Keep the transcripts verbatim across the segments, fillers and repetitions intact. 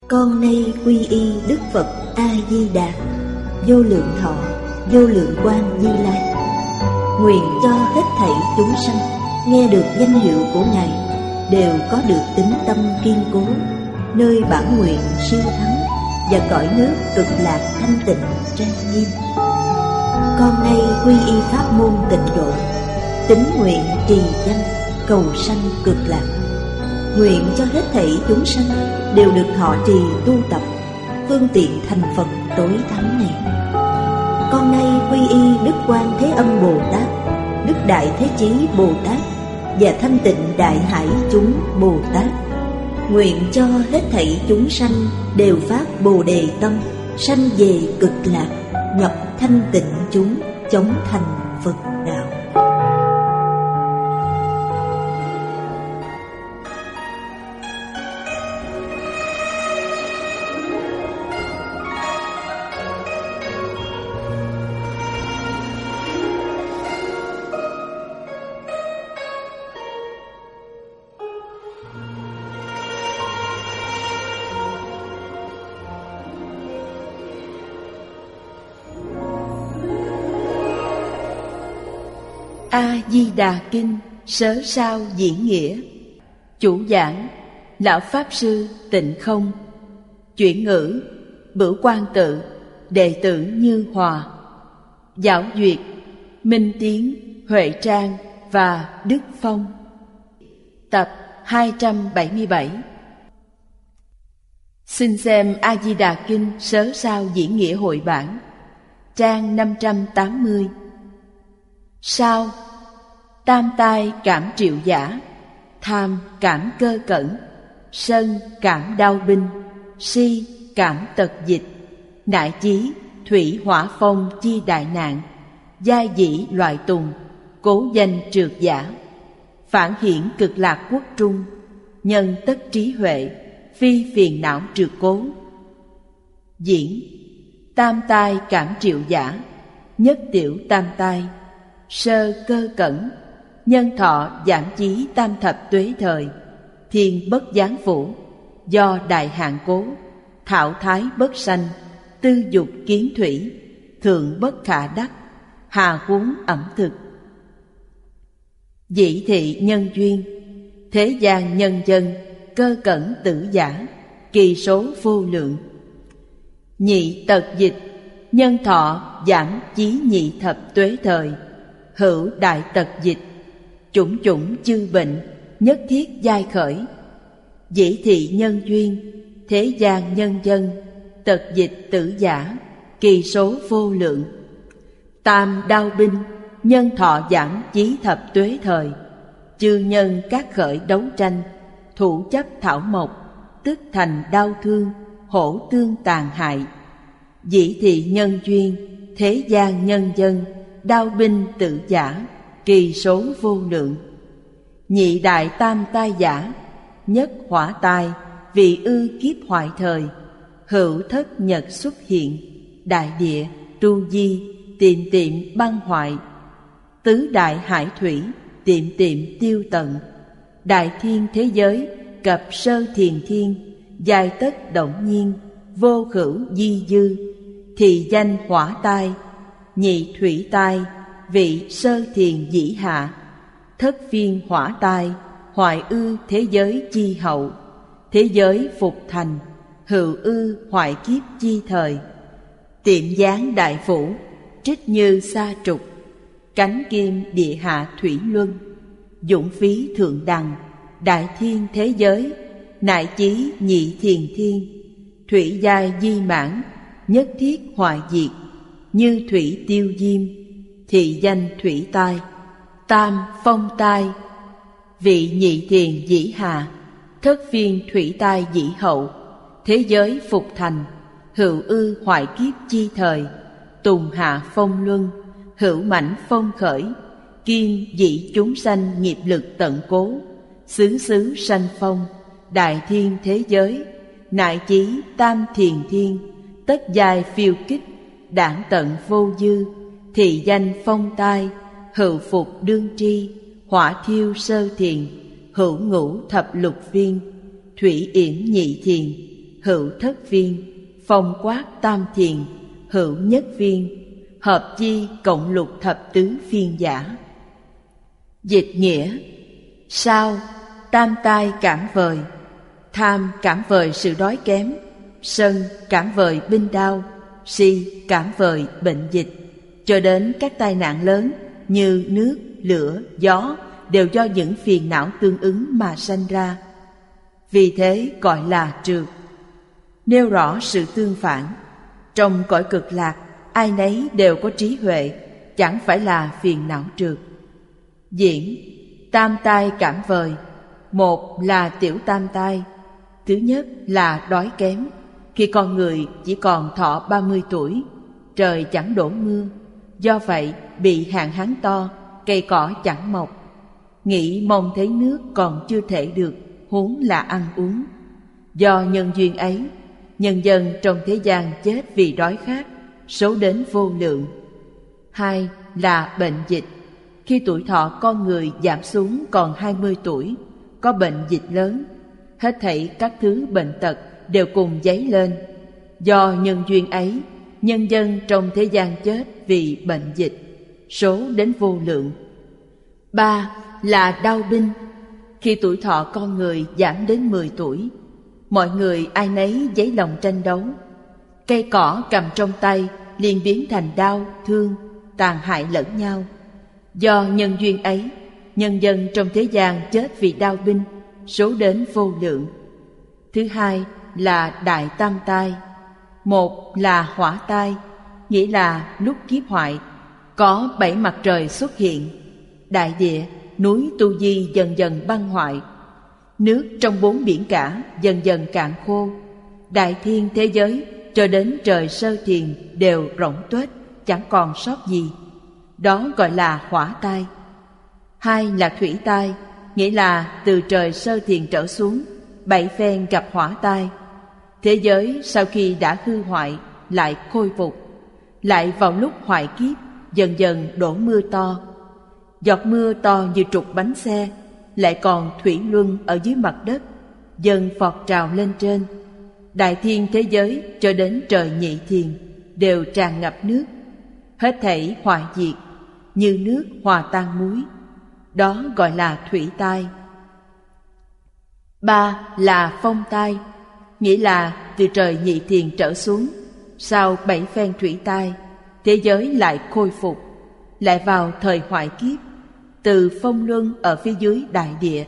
Con nay quy y Đức Phật A Di Đà, vô lượng thọ, vô lượng quang Như Lai. Nguyện cho hết thảy chúng sanh nghe được danh hiệu của Ngài đều có được tín tâm kiên cố, nơi bản nguyện siêu thắng và cõi nước cực lạc thanh tịnh trang nghiêm. Con nay quy y pháp môn tịnh độ, tín nguyện trì danh cầu sanh cực lạc. Nguyện cho hết thảy chúng sanh đều được thọ trì tu tập, phương tiện thành Phật tối thắng này. Con nay quy y Đức Quan Thế Âm Bồ Tát, Đức Đại Thế Chí Bồ Tát và Thanh Tịnh Đại Hải chúng Bồ Tát. Nguyện cho hết thảy chúng sanh đều phát Bồ Đề tâm, sanh về cực lạc, nhập thanh tịnh chúng, chóng thành Phật đạo. A Di Đà Kinh Sớ Sao Diễn Nghĩa. Chủ giảng Lão Pháp Sư Tịnh Không. Chuyển ngữ Bửu Quang Tự, đệ tử Như Hòa. Giáo duyệt Minh Tiến, Huệ Trang và Đức Phong. Tập hai trăm bảy mươi bảy. Xin xem A Di Đà Kinh Sớ Sao Diễn Nghĩa hội bản, trang năm trăm tám mươi. Sao? Tam tai cảm triệu giả, tham cảm cơ cẩn, sân cảm đau binh, si cảm tật dịch, nại chí thủy hỏa phong chi đại nạn, gia dĩ loại tùng, cố danh trượt giả, phản hiển cực lạc quốc trung, nhân tất trí huệ, phi phiền não trượt cố. Diễn tam tai cảm triệu giả, nhất tiểu tam tai, sơ cơ cẩn, nhân thọ giảm chí tam thập tuế thời, thiên bất giáng phủ, do đại hạn cố, thảo thái bất sanh, tư dục kiến thủy, thượng bất khả đắc, hà huống ẩm thực. Dĩ thị nhân duyên, thế gian nhân dân, cơ cẩn tử giả, kỳ số vô lượng. Nhị tật dịch, nhân thọ giảm chí nhị thập tuế thời, hữu đại tật dịch, chủng chủng chư bệnh, nhất thiết giai khởi. Dĩ thị nhân duyên, thế gian nhân dân, tật dịch tử giả, kỳ số vô lượng. Tam đao binh, nhân thọ giảm chí thập tuế thời, chư nhân các khởi đấu tranh, thủ chấp thảo mộc, tức thành đau thương, hổ tương tàn hại. Dĩ thị nhân duyên, thế gian nhân dân, đao binh tự giả, kỳ số vô lượng. Nhị đại tam tai giả, nhất hỏa tai, vị ư kiếp hoại thời, hữu thất nhật xuất hiện, đại địa tu di, tiệm tiệm băng hoại. Tứ đại hải thủy, tiệm tiệm tiêu tận, đại thiên thế giới, cập sơ thiền thiên, giai tất động nhiên, vô khửu di dư, thì danh hỏa tai. Nhị thủy tai, vị sơ thiền dĩ hạ, thất phiên hỏa tai, hoại ư thế giới chi hậu, thế giới phục thành, hữu ư hoại kiếp chi thời. Tiệm giáng đại phủ, trích như sa trục, cánh kim địa hạ thủy luân, dũng phí thượng đằng, đại thiên thế giới, nại chí nhị thiền thiên, thủy giai di mãn, nhất thiết hoại diệt, như thủy tiêu diêm, thị danh thủy tai. Tam phong tai, vị nhị thiền dĩ hạ, thất phiên thủy tai dĩ hậu, thế giới phục thành, hữu ư hoại kiếp chi thời, tùng hạ phong luân, hữu mãnh phong khởi, kim dĩ chúng sanh nghiệp lực tận cố, xứ xứ sanh phong, đại thiên thế giới, nại chí tam thiền thiên, tất giai phiêu kích, đảng tận vô dư, thị danh phong tai, hữu phục đương tri, hỏa thiêu sơ thiền, hữu ngũ thập lục viên, thủy yểm nhị thiền, hữu thất viên, phong quát tam thiền, hữu nhất viên, hợp chi cộng lục thập tứ phiên giả. Dịch nghĩa: sao tam tai cản vời, tham cản vời sự đói kém, sân cản vời binh đao, si cản vời bệnh dịch, cho đến các tai nạn lớn như nước, lửa, gió đều do những phiền não tương ứng mà sanh ra. Vì thế gọi là trượt. Nêu rõ sự tương phản. Trong cõi cực lạc, ai nấy đều có trí huệ, chẳng phải là phiền não trượt. Diễn: tam tai cản vời. Một là tiểu tam tai. Thứ nhất là đói kém. Khi con người chỉ còn thọ ba mươi tuổi, trời chẳng đổ mưa, do vậy bị hạn hán to, cây cỏ chẳng mọc. Nghĩ mong thấy nước còn chưa thể được, huống là ăn uống. Do nhân duyên ấy, nhân dân trong thế gian chết vì đói khát, số đến vô lượng. Hai là bệnh dịch. Khi tuổi thọ con người giảm xuống còn hai mươi tuổi, có bệnh dịch lớn, hết thảy các thứ bệnh tật đều cùng dấy lên. Do nhân duyên ấy, nhân dân trong thế gian chết vì bệnh dịch, số đến vô lượng. Ba là đau binh. Khi tuổi thọ con người giảm đến mười tuổi, mọi người ai nấy dấy lòng tranh đấu. Cây cỏ cầm trong tay liền biến thành đao, thương, tàn hại lẫn nhau. Do nhân duyên ấy, nhân dân trong thế gian chết vì đau binh, số đến vô lượng. Thứ hai là đại tam tai. Một là hỏa tai, nghĩa là lúc kiếp hoại, có bảy mặt trời xuất hiện, đại địa, núi Tu Di dần dần băng hoại, nước trong bốn biển cả dần dần cạn khô, đại thiên thế giới cho đến trời Sơ Thiền đều rỗng tuếch, chẳng còn sót gì. Đó gọi là hỏa tai. Hai là thủy tai, nghĩa là từ trời Sơ Thiền trở xuống, bảy phen gặp hỏa tai. Thế giới sau khi đã hư hoại lại khôi phục, lại vào lúc hoại kiếp dần dần đổ mưa to. Giọt mưa to như trục bánh xe, lại còn thủy luân ở dưới mặt đất, dần phọt trào lên trên. Đại thiên thế giới cho đến trời Nhị Thiền đều tràn ngập nước, hết thảy hoại diệt, như nước hòa tan muối. Đó gọi là thủy tai. Ba là phong tai, nghĩa là từ trời Nhị Thiền trở xuống, sau bảy phen thủy tai, thế giới lại khôi phục, lại vào thời hoại kiếp, từ phong luân ở phía dưới đại địa.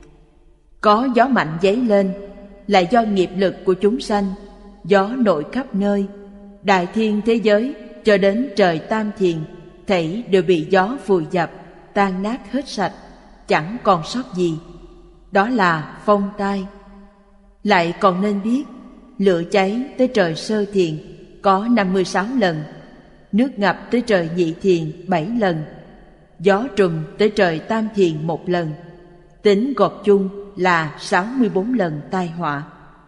Có gió mạnh dấy lên, là do nghiệp lực của chúng sanh, gió nổi khắp nơi. Đại thiên thế giới cho đến trời Tam Thiền, thảy đều bị gió vùi dập, tan nát hết sạch, chẳng còn sót gì. Đó là phong tai. Lại còn nên biết, lửa cháy tới trời Sơ Thiền có năm mươi sáu lần, nước ngập tới trời Nhị Thiền bảy lần, gió trùm tới trời Tam Thiền một lần, tính gộp chung là sáu mươi bốn lần tai họa.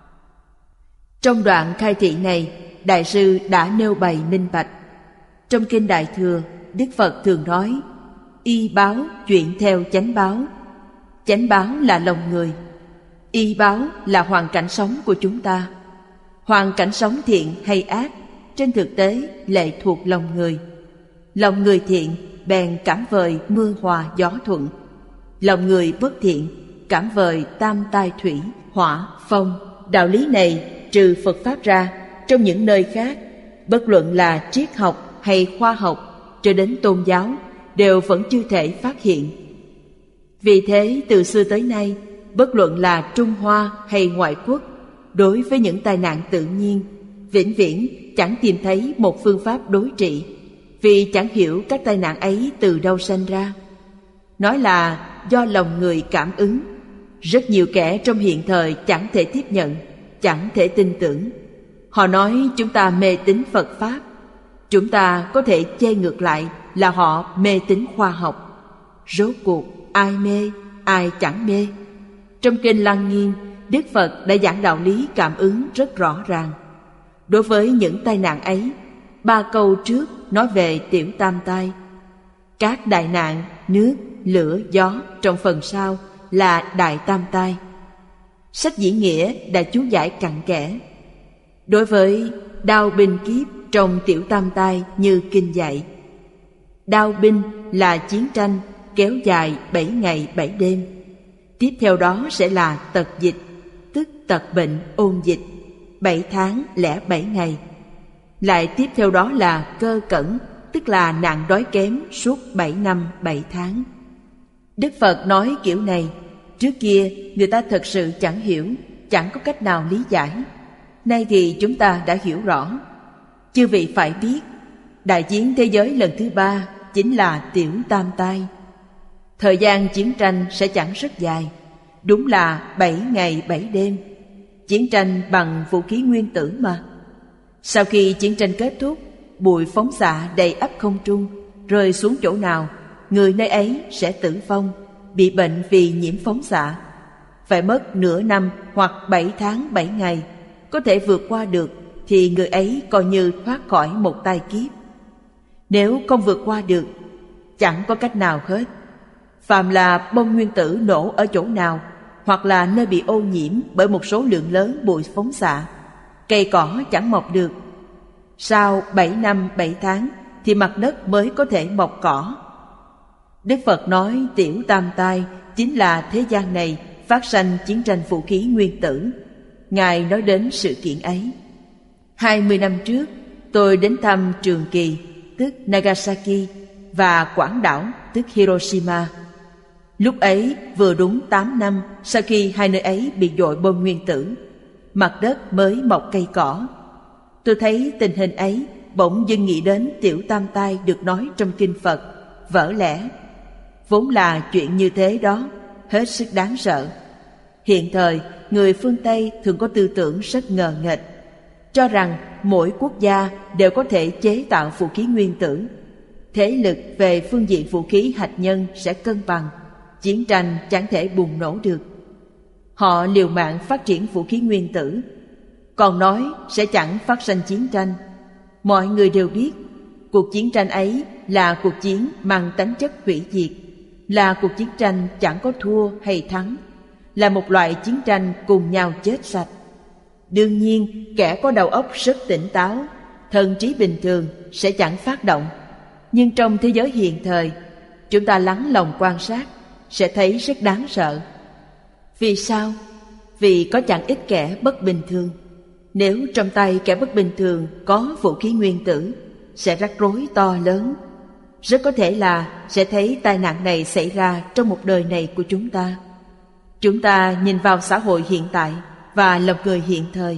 Trong đoạn khai thị này, Đại sư đã nêu bày minh bạch. Trong Kinh Đại Thừa, Đức Phật thường nói, y báo chuyện theo chánh báo. Chánh báo là lòng người, y báo là hoàn cảnh sống của chúng ta. Hoàn cảnh sống thiện hay ác, trên thực tế lệ thuộc lòng người. Lòng người thiện bèn cảm vời mưa hòa gió thuận, lòng người bất thiện cảm vời tam tai thủy, hỏa, phong. Đạo lý này trừ Phật Pháp ra, trong những nơi khác, bất luận là triết học hay khoa học cho đến tôn giáo, đều vẫn chưa thể phát hiện. Vì thế từ xưa tới nay, bất luận là Trung Hoa hay ngoại quốc, đối với những tai nạn tự nhiên, vĩnh viễn chẳng tìm thấy một phương pháp đối trị, vì chẳng hiểu các tai nạn ấy từ đâu sanh ra. Nói là do lòng người cảm ứng. Rất nhiều kẻ trong hiện thời chẳng thể tiếp nhận, chẳng thể tin tưởng. Họ nói chúng ta mê tín Phật Pháp. Chúng ta có thể chê ngược lại là họ mê tín khoa học. Rốt cuộc ai mê, ai chẳng mê? Trong Kinh Lăng Nghiêm, Đức Phật đã giảng đạo lý cảm ứng rất rõ ràng. Đối với những tai nạn ấy, ba câu trước nói về tiểu tam tai. Các đại nạn nước, lửa, gió trong phần sau là đại tam tai. Sách Diễn Nghĩa đã chú giải cặn kẽ, Đối với đao binh kiếp trong Tiểu Tam Tai như kinh dạy, đao binh là chiến tranh kéo dài bảy ngày bảy đêm. Tiếp theo đó sẽ là tật dịch, tức tật bệnh ôn dịch, bảy tháng lẻ bảy ngày. Lại tiếp theo đó là cơ cẩn, tức là nạn đói kém suốt bảy năm bảy tháng. Đức Phật nói kiểu này, trước kia người ta thật sự chẳng hiểu, chẳng có cách nào lý giải. Nay thì chúng ta đã hiểu rõ. Chư vị phải biết, đại chiến thế giới lần thứ ba chính là Tiểu Tam Tai. Thời gian chiến tranh sẽ chẳng rất dài, đúng là bảy ngày bảy đêm. Chiến tranh bằng vũ khí nguyên tử mà. Sau khi chiến tranh kết thúc, bụi phóng xạ đầy ắp không trung, rơi xuống chỗ nào, người nơi ấy sẽ tử vong, bị bệnh vì nhiễm phóng xạ. Phải mất nửa năm hoặc bảy tháng bảy ngày, có thể vượt qua được thì người ấy coi như thoát khỏi một tai kiếp. Nếu không vượt qua được, chẳng có cách nào hết. Phàm là bom nguyên tử nổ ở chỗ nào, hoặc là nơi bị ô nhiễm bởi một số lượng lớn bụi phóng xạ, cây cỏ chẳng mọc được. Sau bảy năm bảy tháng thì mặt đất mới có thể mọc cỏ. Đức Phật nói Tiểu Tam Tai chính là thế gian này phát sanh chiến tranh vũ khí nguyên tử. Ngài nói đến sự kiện ấy. Hai mươi năm trước, tôi đến thăm Trường Kỳ, tức Nagasaki, và Quảng Đảo, tức Hiroshima. Lúc ấy vừa đúng tám năm sau khi hai nơi ấy bị dội bom nguyên tử, mặt đất mới mọc cây cỏ. Tôi thấy tình hình ấy, bỗng dưng nghĩ đến Tiểu Tam Tai được nói trong kinh Phật, vỡ lẽ. Vốn là chuyện như thế đó, hết sức đáng sợ. Hiện thời, người phương Tây thường có tư tưởng rất ngờ nghệch, cho rằng mỗi quốc gia đều có thể chế tạo vũ khí nguyên tử. Thế lực về phương diện vũ khí hạt nhân sẽ cân bằng, chiến tranh chẳng thể bùng nổ được. Họ liều mạng phát triển vũ khí nguyên tử, còn nói sẽ chẳng phát sinh chiến tranh. Mọi người đều biết, cuộc chiến tranh ấy là cuộc chiến mang tính chất hủy diệt, là cuộc chiến tranh chẳng có thua hay thắng, là một loại chiến tranh cùng nhau chết sạch. Đương nhiên, kẻ có đầu óc rất tỉnh táo, thần trí bình thường sẽ chẳng phát động. Nhưng trong thế giới hiện thời, chúng ta lắng lòng quan sát sẽ thấy rất đáng sợ. Vì sao? Vì có chẳng ít kẻ bất bình thường. Nếu trong tay kẻ bất bình thường có vũ khí nguyên tử, sẽ rắc rối to lớn. Rất có thể là sẽ thấy tai nạn này xảy ra trong một đời này của chúng ta. Chúng ta nhìn vào xã hội hiện tại và lòng người hiện thời,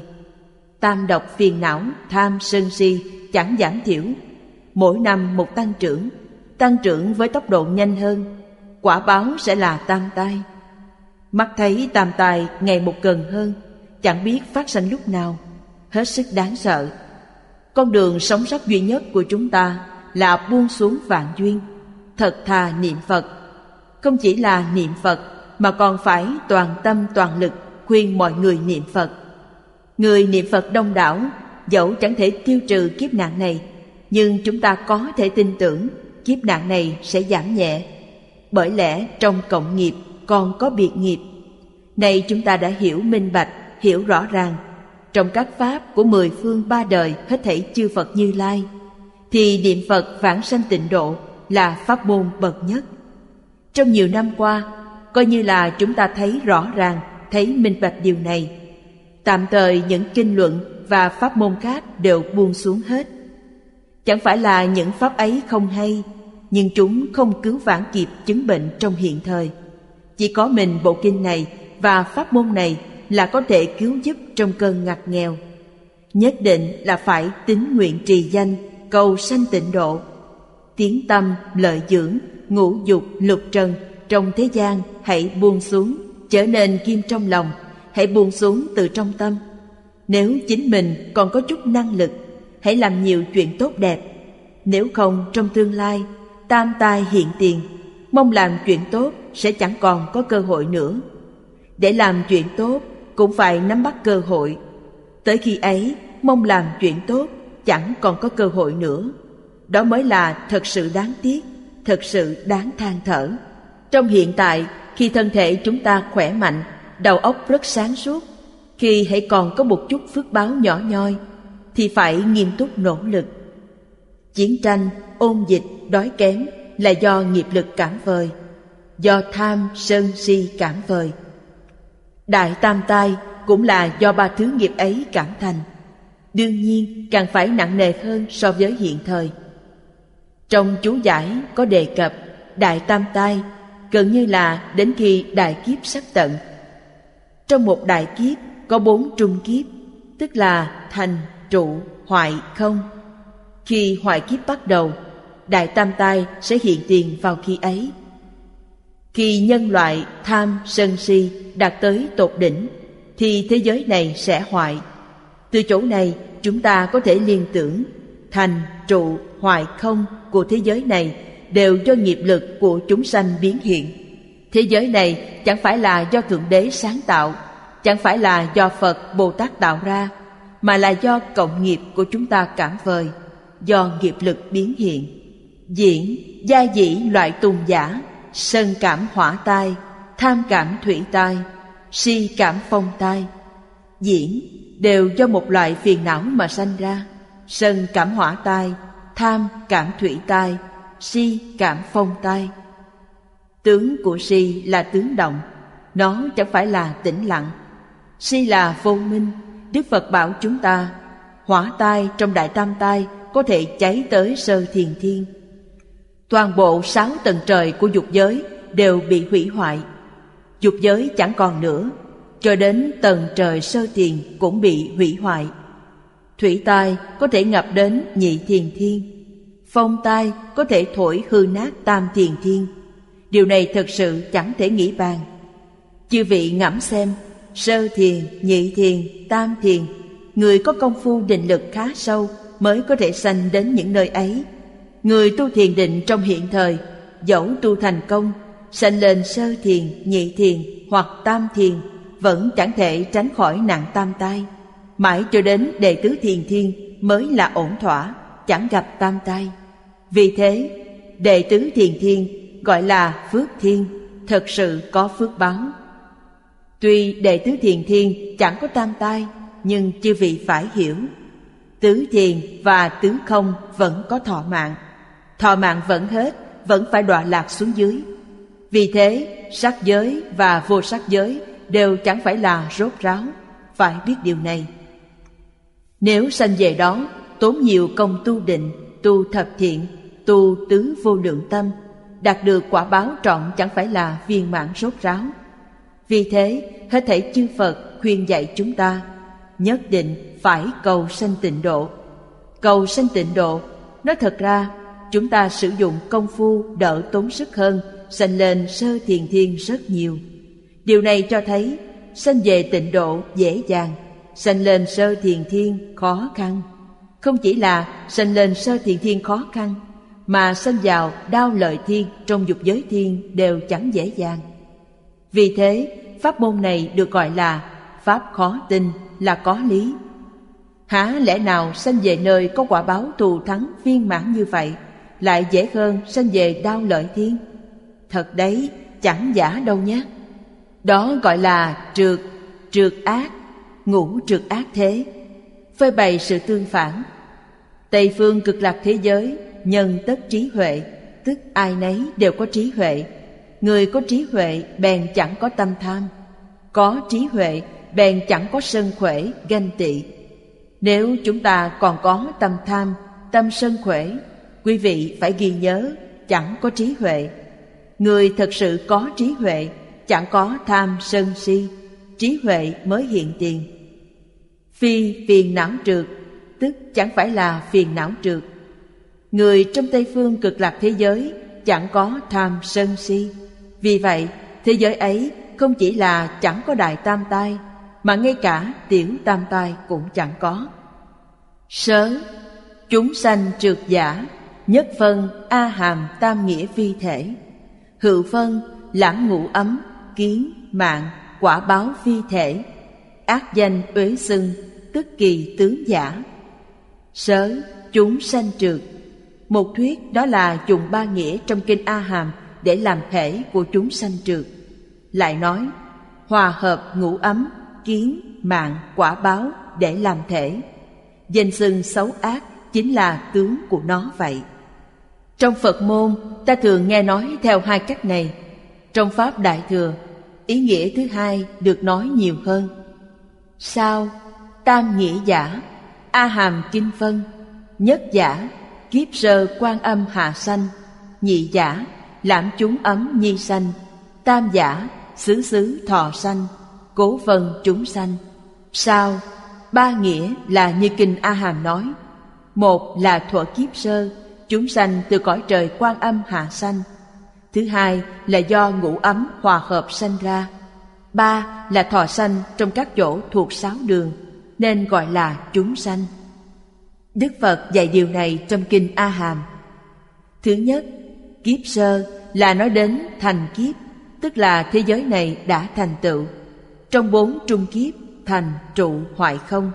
tam độc phiền não, tham sân si chẳng giảm thiểu, mỗi năm một tăng trưởng, tăng trưởng với tốc độ nhanh hơn. Quả báo sẽ là tam tai. Mắt thấy tam tai ngày một gần hơn, chẳng biết phát sinh lúc nào, hết sức đáng sợ. Con đường sống sót duy nhất của chúng ta là buông xuống vạn duyên, thật thà niệm Phật. Không chỉ là niệm Phật, mà còn phải toàn tâm toàn lực khuyên mọi người niệm Phật. Người niệm Phật đông đảo, dẫu chẳng thể tiêu trừ kiếp nạn này, nhưng chúng ta có thể tin tưởng kiếp nạn này sẽ giảm nhẹ. Bởi lẽ trong cộng nghiệp còn có biệt nghiệp. Này chúng ta đã hiểu minh bạch, hiểu rõ ràng, trong các pháp của mười phương ba đời hết thảy chư Phật Như Lai, thì niệm Phật vãng sanh tịnh độ là pháp môn bậc nhất. Trong nhiều năm qua, coi như là chúng ta thấy rõ ràng, thấy minh bạch điều này. Tạm thời những kinh luận và pháp môn khác đều buông xuống hết. Chẳng phải là những pháp ấy không hay, nhưng chúng không cứu vãn kịp chứng bệnh trong hiện thời. Chỉ có mình bộ kinh này và pháp môn này là có thể cứu giúp trong cơn ngặt nghèo. Nhất định là phải tín nguyện trì danh, cầu sanh tịnh độ. Tiếng tâm, lợi dưỡng, ngũ dục, lục trần trong thế gian hãy buông xuống, trở nên kim trong lòng, hãy buông xuống từ trong tâm. Nếu chính mình còn có chút năng lực, hãy làm nhiều chuyện tốt đẹp. Nếu không, trong tương lai, tam tai hiện tiền, mong làm chuyện tốt sẽ chẳng còn có cơ hội nữa. Để làm chuyện tốt cũng phải nắm bắt cơ hội. Tới khi ấy, mong làm chuyện tốt chẳng còn có cơ hội nữa. Đó mới là thật sự đáng tiếc, thật sự đáng than thở. Trong hiện tại, khi thân thể chúng ta khỏe mạnh, đầu óc rất sáng suốt, khi Khi hãy còn có một chút phước báo nhỏ nhoi thì phải nghiêm túc nỗ lực. Chiến tranh, ôn dịch, đói kém là do nghiệp lực cản vời, do tham, sân, si cản vời. Đại tam tai cũng là do ba thứ nghiệp ấy cản thành. Đương nhiên càng phải nặng nề hơn so với hiện thời. Trong chú giải có đề cập đại tam tai gần như là đến khi đại kiếp sắp tận. Trong một đại kiếp có bốn trung kiếp, tức là thành, trụ, hoại, không. Khi hoại kiếp bắt đầu, đại tam tai sẽ hiện tiền vào khi ấy. Khi nhân loại tham, sân, si đạt tới tột đỉnh thì thế giới này sẽ hoại. Từ chỗ này chúng ta có thể liên tưởng thành, trụ, hoại, không của thế giới này đều do nghiệp lực của chúng sanh biến hiện. Thế giới này chẳng phải là do Thượng Đế sáng tạo, chẳng phải là do Phật, Bồ Tát tạo ra, mà là do cộng nghiệp của chúng ta cản vời, do nghiệp lực biến hiện. Diễn, gia dĩ loại tùng giả, sân cảm hỏa tai, tham cảm thủy tai, si cảm phong tai. Diễn đều do một loại phiền não mà sanh ra. Sân cảm hỏa tai, tham cảm thủy tai, si cảm phong tai. Tướng của si là tướng động, nó chẳng phải là tĩnh lặng. Si là vô minh. Đức Phật bảo chúng ta hỏa tai trong đại tam tai có thể cháy tới sơ thiền thiên. Toàn bộ sáu tầng trời của dục giới đều bị hủy hoại. Dục giới chẳng còn nữa, cho đến tầng trời sơ thiền cũng bị hủy hoại. Thủy tai có thể ngập đến nhị thiền thiên. Phong tai có thể thổi hư nát tam thiền thiên. Điều này thật sự chẳng thể nghĩ bàn. Chư vị ngẫm xem, sơ thiền, nhị thiền, tam thiền, người có công phu định lực khá sâu mới có thể sanh đến những nơi ấy. Người tu thiền định trong hiện thời, dẫu tu thành công, sanh lên sơ thiền, nhị thiền hoặc tam thiền, vẫn chẳng thể tránh khỏi nặng tam tai. Mãi cho đến đệ tứ thiền thiên mới là ổn thỏa, chẳng gặp tam tai. Vì thế, đệ tứ thiền thiên gọi là phước thiên, thật sự có phước báo. Tuy đệ tứ thiền thiên chẳng có tam tai, nhưng chư vị phải hiểu, tứ thiền và tứ không vẫn có thọ mạng. Thọ mạng vẫn hết, vẫn phải đọa lạc xuống dưới. Vì thế, sắc giới và vô sắc giới đều chẳng phải là rốt ráo, phải biết điều này. Nếu sanh về đó, tốn nhiều công tu định, tu thập thiện, tu tứ vô lượng tâm, đạt được quả báo trọn chẳng phải là viên mãn rốt ráo. Vì thế, hết thảy chư Phật khuyên dạy chúng ta nhất định phải cầu sanh tịnh độ. Cầu sanh tịnh độ, nói thật ra chúng ta sử dụng công phu đỡ tốn sức hơn sanh lên sơ thiền thiên rất nhiều. Điều này cho thấy sanh về tịnh độ dễ dàng, sanh lên sơ thiền thiên khó khăn. Không chỉ là sanh lên sơ thiền thiên khó khăn, mà sanh vào đao lợi thiên trong dục giới thiên đều chẳng dễ dàng. Vì thế, pháp môn này được gọi là pháp khó tin, là có lý. Há lẽ nào sanh về nơi có quả báo thù thắng viên mãn như vậy lại dễ hơn sanh về đao lợi thiên? Thật đấy, chẳng giả đâu nhé. Đó gọi là trượt, trượt ác, ngũ trượt ác thế. Phơi bày sự tương phản. Tây phương cực lạc thế giới, nhân tất trí huệ, tức ai nấy đều có trí huệ. Người có trí huệ bèn chẳng có tâm tham, có trí huệ bèn chẳng có sân khỏe, ganh tị. Nếu chúng ta còn có tâm tham, tâm sân khỏe, quý vị phải ghi nhớ chẳng có trí huệ. Người thật sự có trí huệ chẳng có tham sân si, trí huệ mới hiện tiền. Phi phiền não trượt, tức chẳng phải là phiền não trượt. Người trong Tây phương cực lạc thế giới chẳng có tham sân si. Vì vậy, thế giới ấy không chỉ là chẳng có đại tam tai, mà ngay cả tiểu tam tai cũng chẳng có. Sớ, chúng sanh trượt giả, nhất phân a hàm tam nghĩa vi thể. Hữu phân lãng ngũ ấm, kiến, mạng, quả báo vi thể. Ác danh uế xưng, tức kỳ tướng giả. Sớ, chúng sanh trượt. Một thuyết đó là dùng ba nghĩa trong kinh A Hàm để làm thể của chúng sanh trượt. Lại nói, hòa hợp ngũ ấm, kiến, mạng, quả báo để làm thể. Danh xưng xấu ác chính là tướng của nó vậy. Trong Phật môn, ta thường nghe nói theo hai cách này. Trong Pháp Đại Thừa, ý nghĩa thứ hai được nói nhiều hơn. Sao? Tam nghĩa giả, A Hàm Kinh phân. Nhất giả, kiếp sơ Quan Âm hạ sanh. Nhị giả, Lãm chúng ấm nhi sanh. Tam giả, xứ xứ thọ sanh. Cố vân chúng sanh. Sao? Ba nghĩa là như kinh A Hàm nói. Một là thuở kiếp sơ, chúng sanh từ cõi trời Quan Âm hạ sanh. Thứ hai là do ngũ ấm hòa hợp sanh ra. Ba là thọ sanh trong các chỗ thuộc sáu đường, nên gọi là chúng sanh. Đức Phật dạy điều này trong kinh A Hàm. Thứ nhất, kiếp sơ là nói đến thành kiếp, tức là thế giới này đã thành tựu. Trong bốn trung kiếp, thành, trụ, hoại không,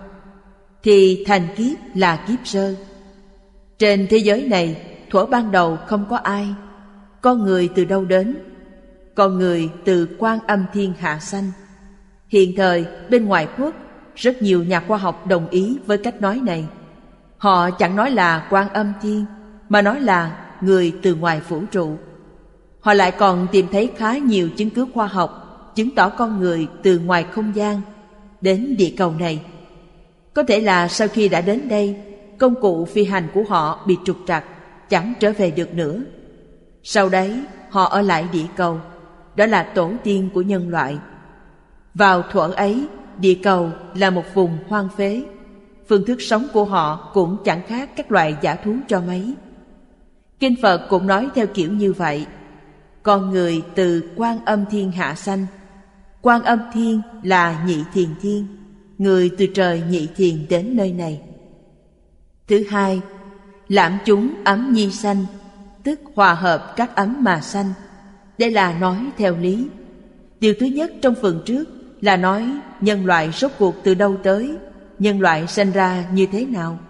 thì thành kiếp là kiếp sơ. Trên thế giới này, thuở ban đầu không có ai. Con người từ đâu đến? Con người từ Quan Âm Thiên hạ sanh. Hiện thời bên ngoại quốc, rất nhiều nhà khoa học đồng ý với cách nói này. Họ chẳng nói là Quan Âm Thiên, mà nói là người từ ngoài vũ trụ. Họ lại còn tìm thấy khá nhiều chứng cứ khoa học chứng tỏ con người từ ngoài không gian đến địa cầu này. Có thể là sau khi đã đến đây, công cụ phi hành của họ bị trục trặc, chẳng trở về được nữa. Sau đấy, họ ở lại địa cầu. Đó là tổ tiên của nhân loại. Vào thuở ấy, địa cầu là một vùng hoang phế. Phương thức sống của họ cũng chẳng khác các loài dã thú cho mấy. Kinh Phật cũng nói theo kiểu như vậy. Con người từ Quan Âm Thiên hạ sanh. Quan Âm Thiên là Nhị Thiền Thiên, người từ trời Nhị Thiền đến nơi này. Thứ hai, Lãm chúng ấm nhi sanh, tức hòa hợp các ấm mà sanh. Đây là nói theo lý. Điều thứ nhất trong phần trước là nói nhân loại rốt cuộc từ đâu tới, nhân loại sanh ra như thế nào.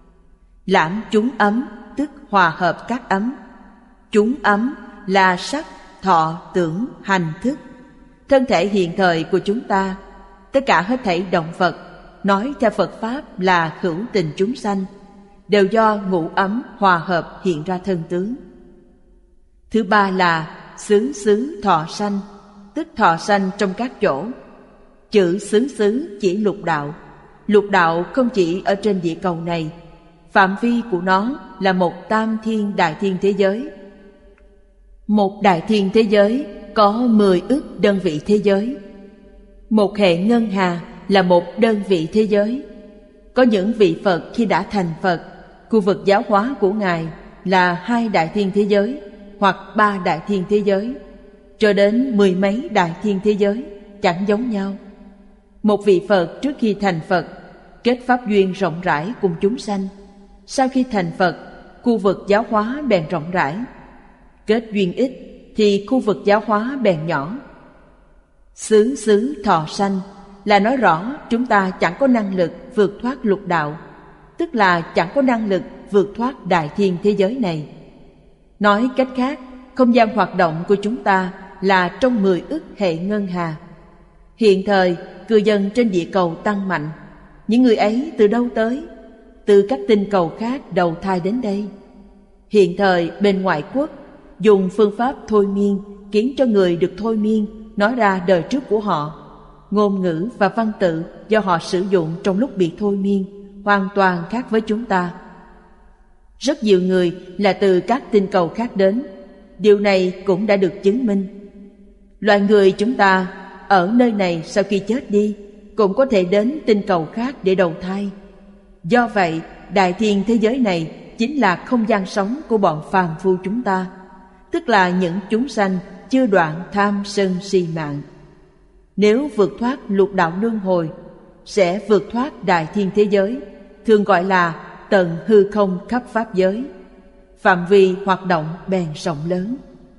Lãm chúng ấm, tức hòa hợp các ấm. Chúng ấm là sắc, thọ, tưởng, hành, thức. Thân thể hiện thời của chúng ta, tất cả hết thảy động vật, nói theo Phật Pháp là hữu tình chúng sanh, đều do ngũ ấm hòa hợp hiện ra thân tướng. Thứ ba là xứ xứ thọ sanh, tức thọ sanh trong các chỗ. Chữ xứ xứ chỉ lục đạo. Lục đạo không chỉ ở trên địa cầu này, phạm vi của nó là một tam thiên đại thiên thế giới. Một đại thiên thế giới có mười ức đơn vị thế giới. Một hệ ngân hà là một đơn vị thế giới. Có những vị Phật khi đã thành Phật, khu vực giáo hóa của Ngài là hai đại thiên thế giới hoặc ba đại thiên thế giới, cho đến mười mấy đại thiên thế giới, chẳng giống nhau. Một vị Phật trước khi thành Phật kết pháp duyên rộng rãi cùng chúng sanh. Sau khi thành Phật, khu vực giáo hóa bèn rộng rãi. Kết duyên ít thì khu vực giáo hóa bèn nhỏ. Xứ xứ thọ sanh là nói rõ chúng ta chẳng có năng lực vượt thoát lục đạo, tức là chẳng có năng lực vượt thoát đại thiên thế giới này. Nói cách khác, không gian hoạt động của chúng ta là trong mười ức hệ ngân hà. Hiện thời, cư dân trên địa cầu tăng mạnh. Những người ấy từ đâu tới? Từ các tinh cầu khác đầu thai đến đây. Hiện thời, bên ngoại quốc, dùng phương pháp thôi miên khiến cho người được thôi miên nói ra đời trước của họ. Ngôn ngữ và văn tự do họ sử dụng trong lúc bị thôi miên hoàn toàn khác với chúng ta. Rất nhiều người là từ các tinh cầu khác đến. Điều này cũng đã được chứng minh. Loài người chúng ta ở nơi này sau khi chết đi cũng có thể đến tinh cầu khác để đầu thai. Do vậy, đại thiên thế giới này chính là không gian sống của bọn phàm phu chúng ta, tức là những chúng sanh chưa đoạn tham sân si mạng. Nếu vượt thoát lục đạo luân hồi, sẽ vượt thoát đại thiên thế giới, thường gọi là tận hư không khắp pháp giới. Phạm vi hoạt động bèn rộng lớn.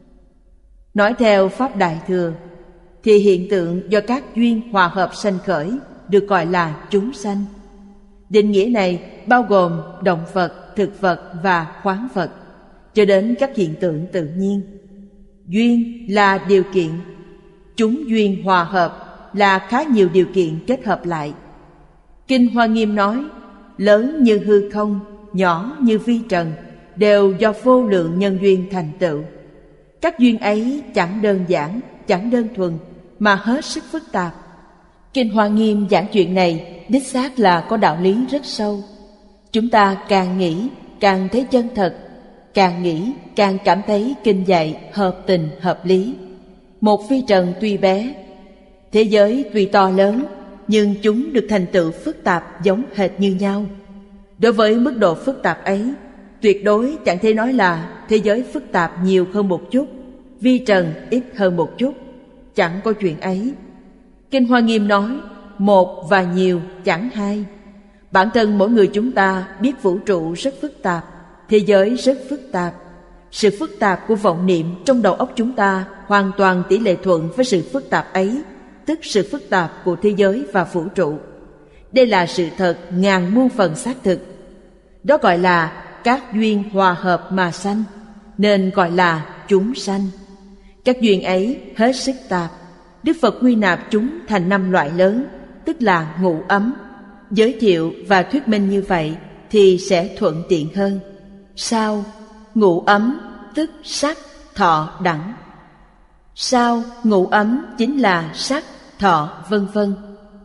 Nói theo Pháp Đại Thừa, thì hiện tượng do các duyên hòa hợp sanh khởi được gọi là chúng sanh. Định nghĩa này bao gồm động vật, thực vật và khoáng vật, cho đến các hiện tượng tự nhiên. Duyên là điều kiện. Chúng duyên hòa hợp là khá nhiều điều kiện kết hợp lại. Kinh Hoa Nghiêm nói, lớn như hư không, nhỏ như vi trần, đều do vô lượng nhân duyên thành tựu. Các duyên ấy chẳng đơn giản, chẳng đơn thuần, mà hết sức phức tạp. Kinh Hoa Nghiêm giảng chuyện này đích xác là có đạo lý rất sâu. Chúng ta càng nghĩ càng thấy chân thật, càng nghĩ càng cảm thấy kinh dạy hợp tình hợp lý. Một phi trần tuy bé, thế giới tuy to lớn, nhưng chúng được thành tựu phức tạp giống hệt như nhau. Đối với mức độ phức tạp ấy, tuyệt đối chẳng thể nói là thế giới phức tạp nhiều hơn một chút, vi trần ít hơn một chút. Chẳng có chuyện ấy. Kinh Hoa Nghiêm nói, một và nhiều chẳng hai. Bản thân mỗi người chúng ta biết vũ trụ rất phức tạp, thế giới rất phức tạp. Sự phức tạp của vọng niệm trong đầu óc chúng ta hoàn toàn tỷ lệ thuận với sự phức tạp ấy, tức sự phức tạp của thế giới và vũ trụ. Đây là sự thật ngàn muôn phần xác thực. Đó gọi là các duyên hòa hợp mà sanh, nên gọi là chúng sanh. Các duyên ấy hết sức tạp. Đức Phật quy nạp chúng thành năm loại lớn, tức là ngũ ấm. Giới thiệu và thuyết minh như vậy thì sẽ thuận tiện hơn. Sao? Ngũ ấm tức sắc, thọ, đẳng. Sao? Ngũ ấm chính là sắc, thọ, vân vân.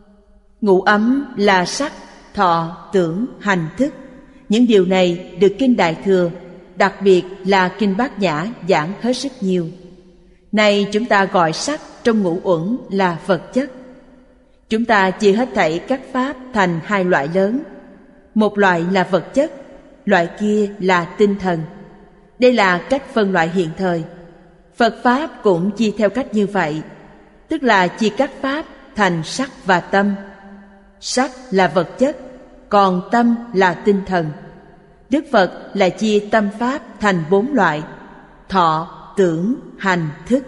Ngũ ấm là sắc, thọ, tưởng, hành, thức. Những điều này được Kinh Đại Thừa, đặc biệt là Kinh Bát Nhã giảng hết sức nhiều. Này chúng ta gọi sắc trong ngũ uẩn là vật chất. Chúng ta chia hết thảy các pháp thành hai loại lớn. Một loại là vật chất, loại kia là tinh thần. Đây là cách phân loại hiện thời. Phật Pháp cũng chia theo cách như vậy, tức là chia các pháp thành sắc và tâm. Sắc là vật chất, còn tâm là tinh thần. Đức Phật lại chia tâm pháp thành bốn loại: thọ, tưởng, hành, thức.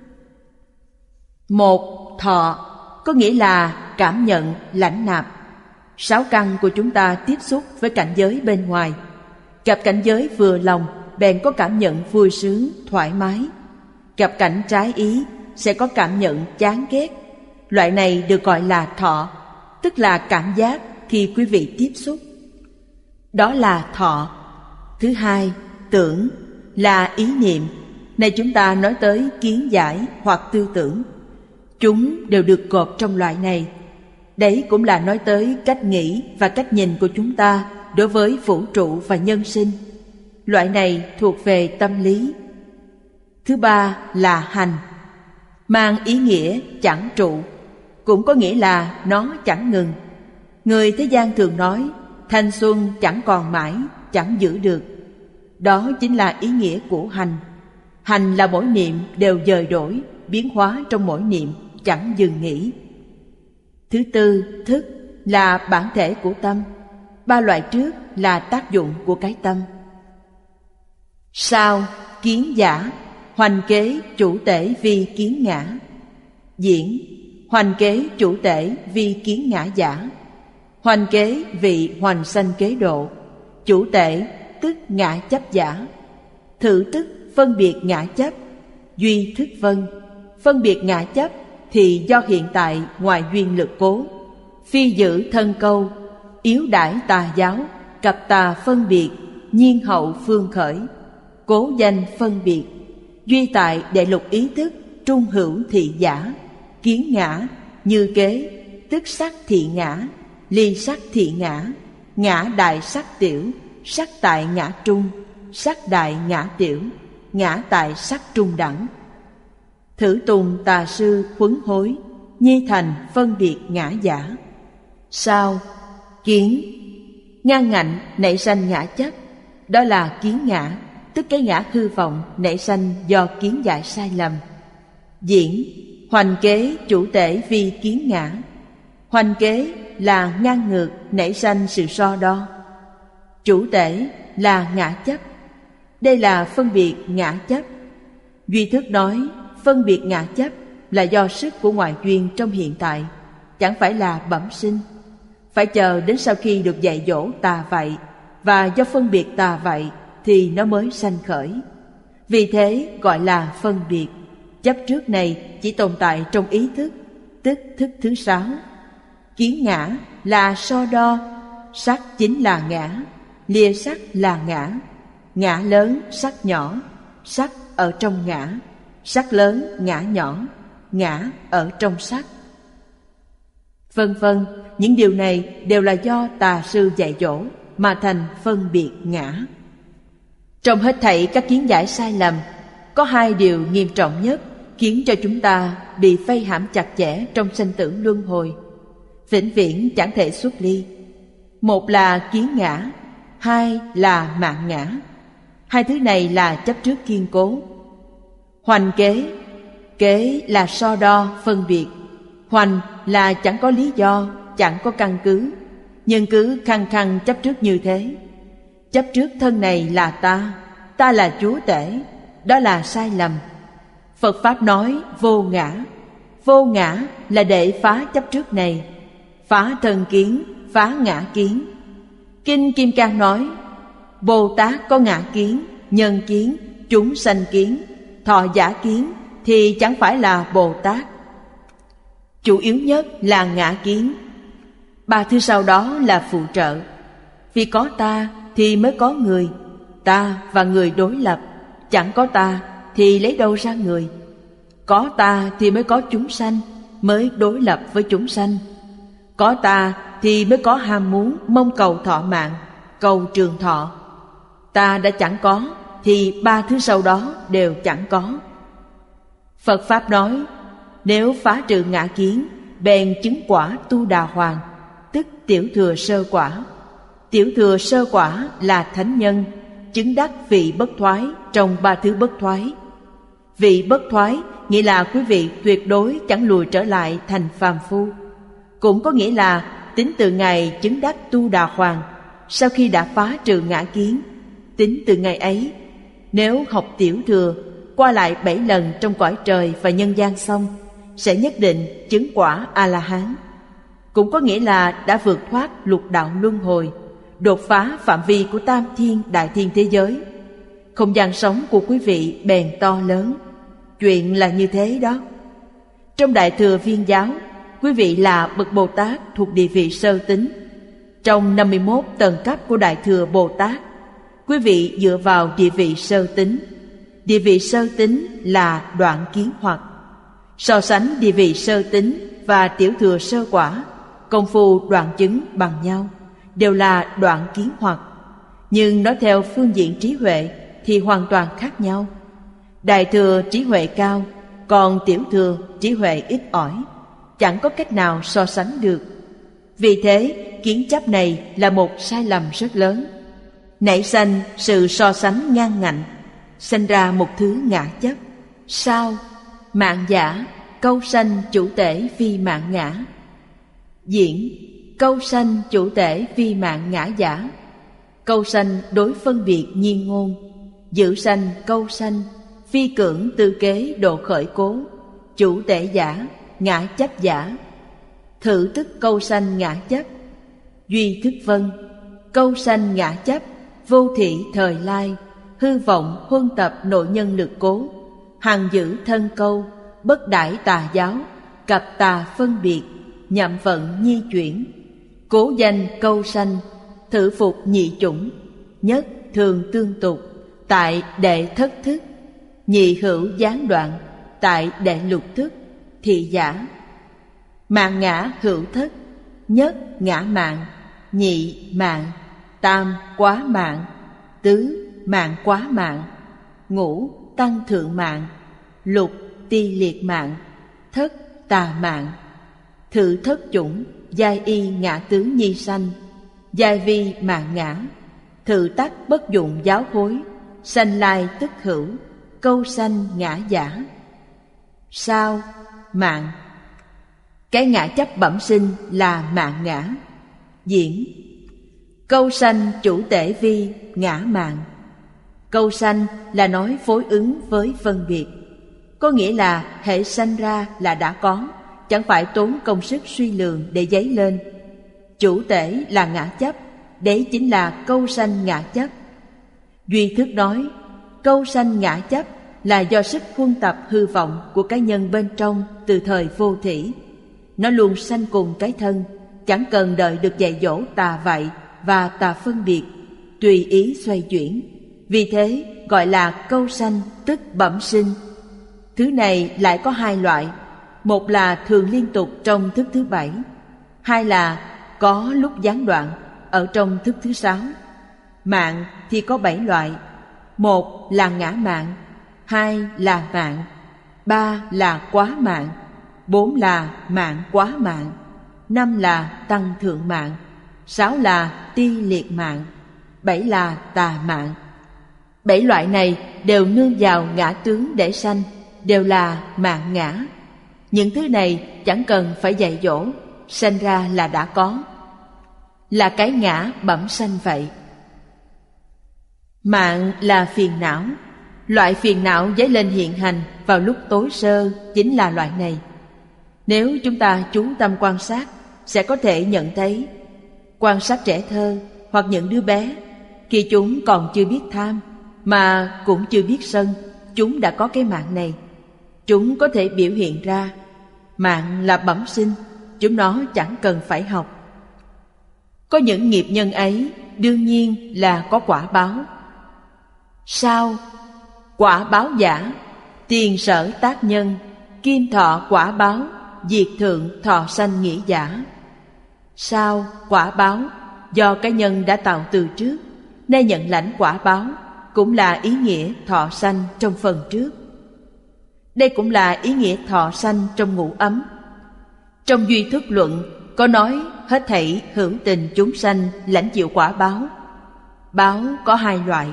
Một, thọ có nghĩa là cảm nhận, lãnh nạp. Sáu căn của chúng ta tiếp xúc với cảnh giới bên ngoài. Gặp cảnh giới vừa lòng, bèn có cảm nhận vui sướng, thoải mái. Gặp cảnh trái ý, sẽ có cảm nhận chán ghét. Loại này được gọi là thọ, tức là cảm giác khi quý vị tiếp xúc. Đó là thọ. Thứ hai, tưởng là ý niệm. Này chúng ta nói tới kiến giải hoặc tư tưởng. Chúng đều được gộp trong loại này. Đấy cũng là nói tới cách nghĩ và cách nhìn của chúng ta đối với vũ trụ và nhân sinh. Loại này thuộc về tâm lý. Thứ ba là hành, mang ý nghĩa chẳng trụ, cũng có nghĩa là nó chẳng ngừng. Người thế gian thường nói thanh xuân chẳng còn mãi, chẳng giữ được. Đó chính là ý nghĩa của hành. Hành là mỗi niệm đều dời đổi, biến hóa trong mỗi niệm, chẳng dừng nghỉ. Thứ tư, thức là bản thể của tâm. Ba loại trước là tác dụng của cái tâm. Sao? Kiến giả, hoành kế chủ tể vi kiến ngã. Diễn, hoành kế chủ tể vi kiến ngã giả. Hoành kế vị hoành sanh kế độ. Chủ tể tức ngã chấp giả. Thử tức phân biệt ngã chấp. Duy thức vân, phân biệt ngã chấp thì do hiện tại ngoài duyên lực cố. Phi giữ thân câu, yếu đãi tà giáo, cập tà phân biệt, nhiên hậu phương khởi. Cố danh phân biệt, duy tại đệ lục ý thức, trung hữu thị giả. Kiến ngã, như kế, tức sắc thị ngã, ly sắc thị ngã. Ngã đại sắc tiểu, sắc tại ngã trung, sắc đại ngã tiểu, ngã tại sắc trung đẳng. Thử tùng tà sư huấn hối, nhi thành phân biệt ngã giả. Sao? Kiến, ngang ngạnh nảy sanh ngã chấp. Đó là kiến ngã, tức cái ngã hư vọng nảy sanh do kiến giải sai lầm. Diễn, hoành kế chủ tể vi kiến ngã. Hoành kế là ngang ngược nảy sanh sự so đo. Chủ tể là ngã chấp. Đây là phân biệt ngã chấp. Duy thức nói phân biệt ngã chấp là do sức của ngoại duyên trong hiện tại, chẳng phải là bẩm sinh. Phải chờ đến sau khi được dạy dỗ tà vậy, và do phân biệt tà vậy thì nó mới sanh khởi. Vì thế gọi là phân biệt. Chấp trước này chỉ tồn tại trong ý thức. tức thức thứ sáu. Kiến ngã là so đo, sắc chính là ngã, lìa sắc là ngã, ngã lớn sắc nhỏ, sắc ở trong ngã, sắc lớn ngã nhỏ, ngã ở trong sắc. Vân vân, những điều này đều là do tà sư dạy dỗ mà thành phân biệt ngã. Trong hết thảy các kiến giải sai lầm, có hai điều nghiêm trọng nhất khiến cho chúng ta bị vây hãm chặt chẽ trong sanh tử luân hồi, vĩnh viễn chẳng thể xuất ly. Một là kiến ngã, hai là mạng ngã. Hai thứ này là chấp trước kiên cố. Hoành kế, kế là so đo, phân biệt. Hoành là chẳng có lý do, chẳng có căn cứ, nhưng cứ khăng khăng chấp trước như thế. Chấp trước thân này là ta, ta là chúa tể, đó là sai lầm. Phật Pháp nói vô ngã. Vô ngã là để phá chấp trước này, phá thân kiến, phá ngã kiến. Kinh Kim Cang nói, Bồ Tát có ngã kiến, nhân kiến, chúng sanh kiến, thọ giả kiến thì chẳng phải là Bồ Tát. Chủ yếu nhất là ngã kiến. Ba thứ sau đó là phụ trợ. Vì có ta thì mới có người, ta và người đối lập. Chẳng có ta thì lấy đâu ra người? Có ta thì mới có chúng sanh, mới đối lập với chúng sanh. Có ta thì mới có ham muốn, mong cầu thọ mạng, cầu trường thọ. Ta đã chẳng có thì ba thứ sau đó đều chẳng có. Phật Pháp nói, nếu phá trừ ngã kiến, bèn chứng quả Tu Đà Hoàng, tức tiểu thừa sơ quả. Tiểu thừa sơ quả là thánh nhân, chứng đắc vị bất thoái trong ba thứ bất thoái. Vị bất thoái nghĩa là quý vị tuyệt đối chẳng lùi trở lại thành phàm phu. Cũng có nghĩa là tính từ ngày chứng đắc Tu Đà Hoàng, sau khi đã phá trừ ngã kiến, tính từ ngày ấy, nếu học tiểu thừa, qua lại bảy lần trong cõi trời và nhân gian xong, sẽ nhất định chứng quả A-la-hán. Cũng có nghĩa là đã vượt thoát lục đạo luân hồi, đột phá phạm vi của tam thiên đại thiên thế giới. Không gian sống của quý vị bèn to lớn. Chuyện là như thế đó. Trong Đại Thừa Viên Giáo, quý vị là bậc Bồ Tát thuộc địa vị sơ tính. Trong năm mươi mốt tầng cấp của Đại Thừa Bồ Tát, quý vị dựa vào địa vị sơ tính. Địa vị sơ tính là đoạn kiến hoặc. So sánh địa vị sơ tính và tiểu thừa sơ quả, công phu đoạn chứng bằng nhau, đều là đoạn kiến hoặc. Nhưng nói theo phương diện trí huệ thì hoàn toàn khác nhau. Đại thừa trí huệ cao, còn tiểu thừa trí huệ ít ỏi, chẳng có cách nào so sánh được. Vì thế, kiến chấp này là một sai lầm rất lớn. Nảy sanh sự so sánh ngang ngạnh, sanh ra một thứ ngã chấp. Sao? Mạng giả, câu sanh chủ tể phi mạng ngã. Diễn, câu sanh chủ tể phi mạng ngã giả. Câu sanh đối phân biệt nhiên ngôn, giữ sanh câu sanh, phi cưỡng tư kế độ khởi cố, chủ tể giả, ngã chấp giả. Thử tức câu sanh ngã chấp. Duy thức vân, câu sanh ngã chấp, vô thị thời lai, hư vọng huân tập nội nhân lực cố, hằng giữ thân câu, bất đãi tà giáo, cặp tà phân biệt, nhậm vận nhi chuyển. Cố danh câu sanh, thử phục nhị chủng, nhất thường tương tục, tại đệ thất thức, nhị hữu gián đoạn, tại đệ lục thức, thị giả. Mạng ngã hữu thất, nhất ngã mạng, nhị mạng, tam quá mạng, tứ mạng quá mạng, ngũ tăng thượng mạng, lục ti liệt mạng, thất tà mạng. Thử thất chủng, giai y ngã tứ nhi sanh, giai vi mạng ngã. Thử tắc bất dụng giáo hối, sanh lai tức hữu, câu sanh ngã giả. Sao? Mạng. Cái ngã chấp bẩm sinh là mạng ngã. Diễn, câu sanh chủ tể vi ngã mạng. Câu sanh là nói phối ứng với phân biệt, có nghĩa là hệ sanh ra là đã có, chẳng phải tốn công sức suy lường để dấy lên. Chủ tể là ngã chấp, đấy chính là câu sanh ngã chấp. Duy thức nói, câu sanh ngã chấp là do sức huân tập hư vọng của cá nhân bên trong từ thời vô thỉ. Nó luôn sanh cùng cái thân, chẳng cần đợi được dạy dỗ tà vậy và tà phân biệt, tùy ý xoay chuyển. Vì thế gọi là câu sanh, tức bẩm sinh. Thứ này lại có hai loại. Một là thường liên tục trong thức thứ bảy, hai là có lúc gián đoạn ở trong thức thứ sáu. Mạng thì có bảy loại. Một là ngã mạng, hai là mạng, ba là quá mạng, bốn là mạng quá mạng, năm là tăng thượng mạng, sáu là ti liệt mạng, bảy là tà mạng. Bảy loại này đều nương vào ngã tướng để sanh, đều là mạng ngã. Những thứ này chẳng cần phải dạy dỗ, sanh ra là đã có, là cái ngã bẩm sanh vậy. Mạng là phiền não. Loại phiền não dấy lên hiện hành vào lúc tối sơ chính là loại này. Nếu chúng ta chú tâm quan sát, sẽ có thể nhận thấy. Quan sát trẻ thơ hoặc những đứa bé, khi chúng còn chưa biết tham, mà cũng chưa biết sân, chúng đã có cái mạng này. Chúng có thể biểu hiện ra. Mạng là bẩm sinh, chúng nó chẳng cần phải học. Có những nghiệp nhân ấy, đương nhiên là có quả báo. Sao? Quả báo giả, tiền sở tác nhân, kim thọ quả báo, diệt thượng thọ sanh nghĩa giả. Sao? Quả báo do cái nhân đã tạo từ trước, nay nhận lãnh quả báo, cũng là ý nghĩa thọ sanh trong phần trước. Đây cũng là ý nghĩa thọ sanh trong ngũ ấm. Trong Duy Thức Luận có nói hết thảy hữu tình chúng sanh lãnh chịu quả báo. Báo có hai loại.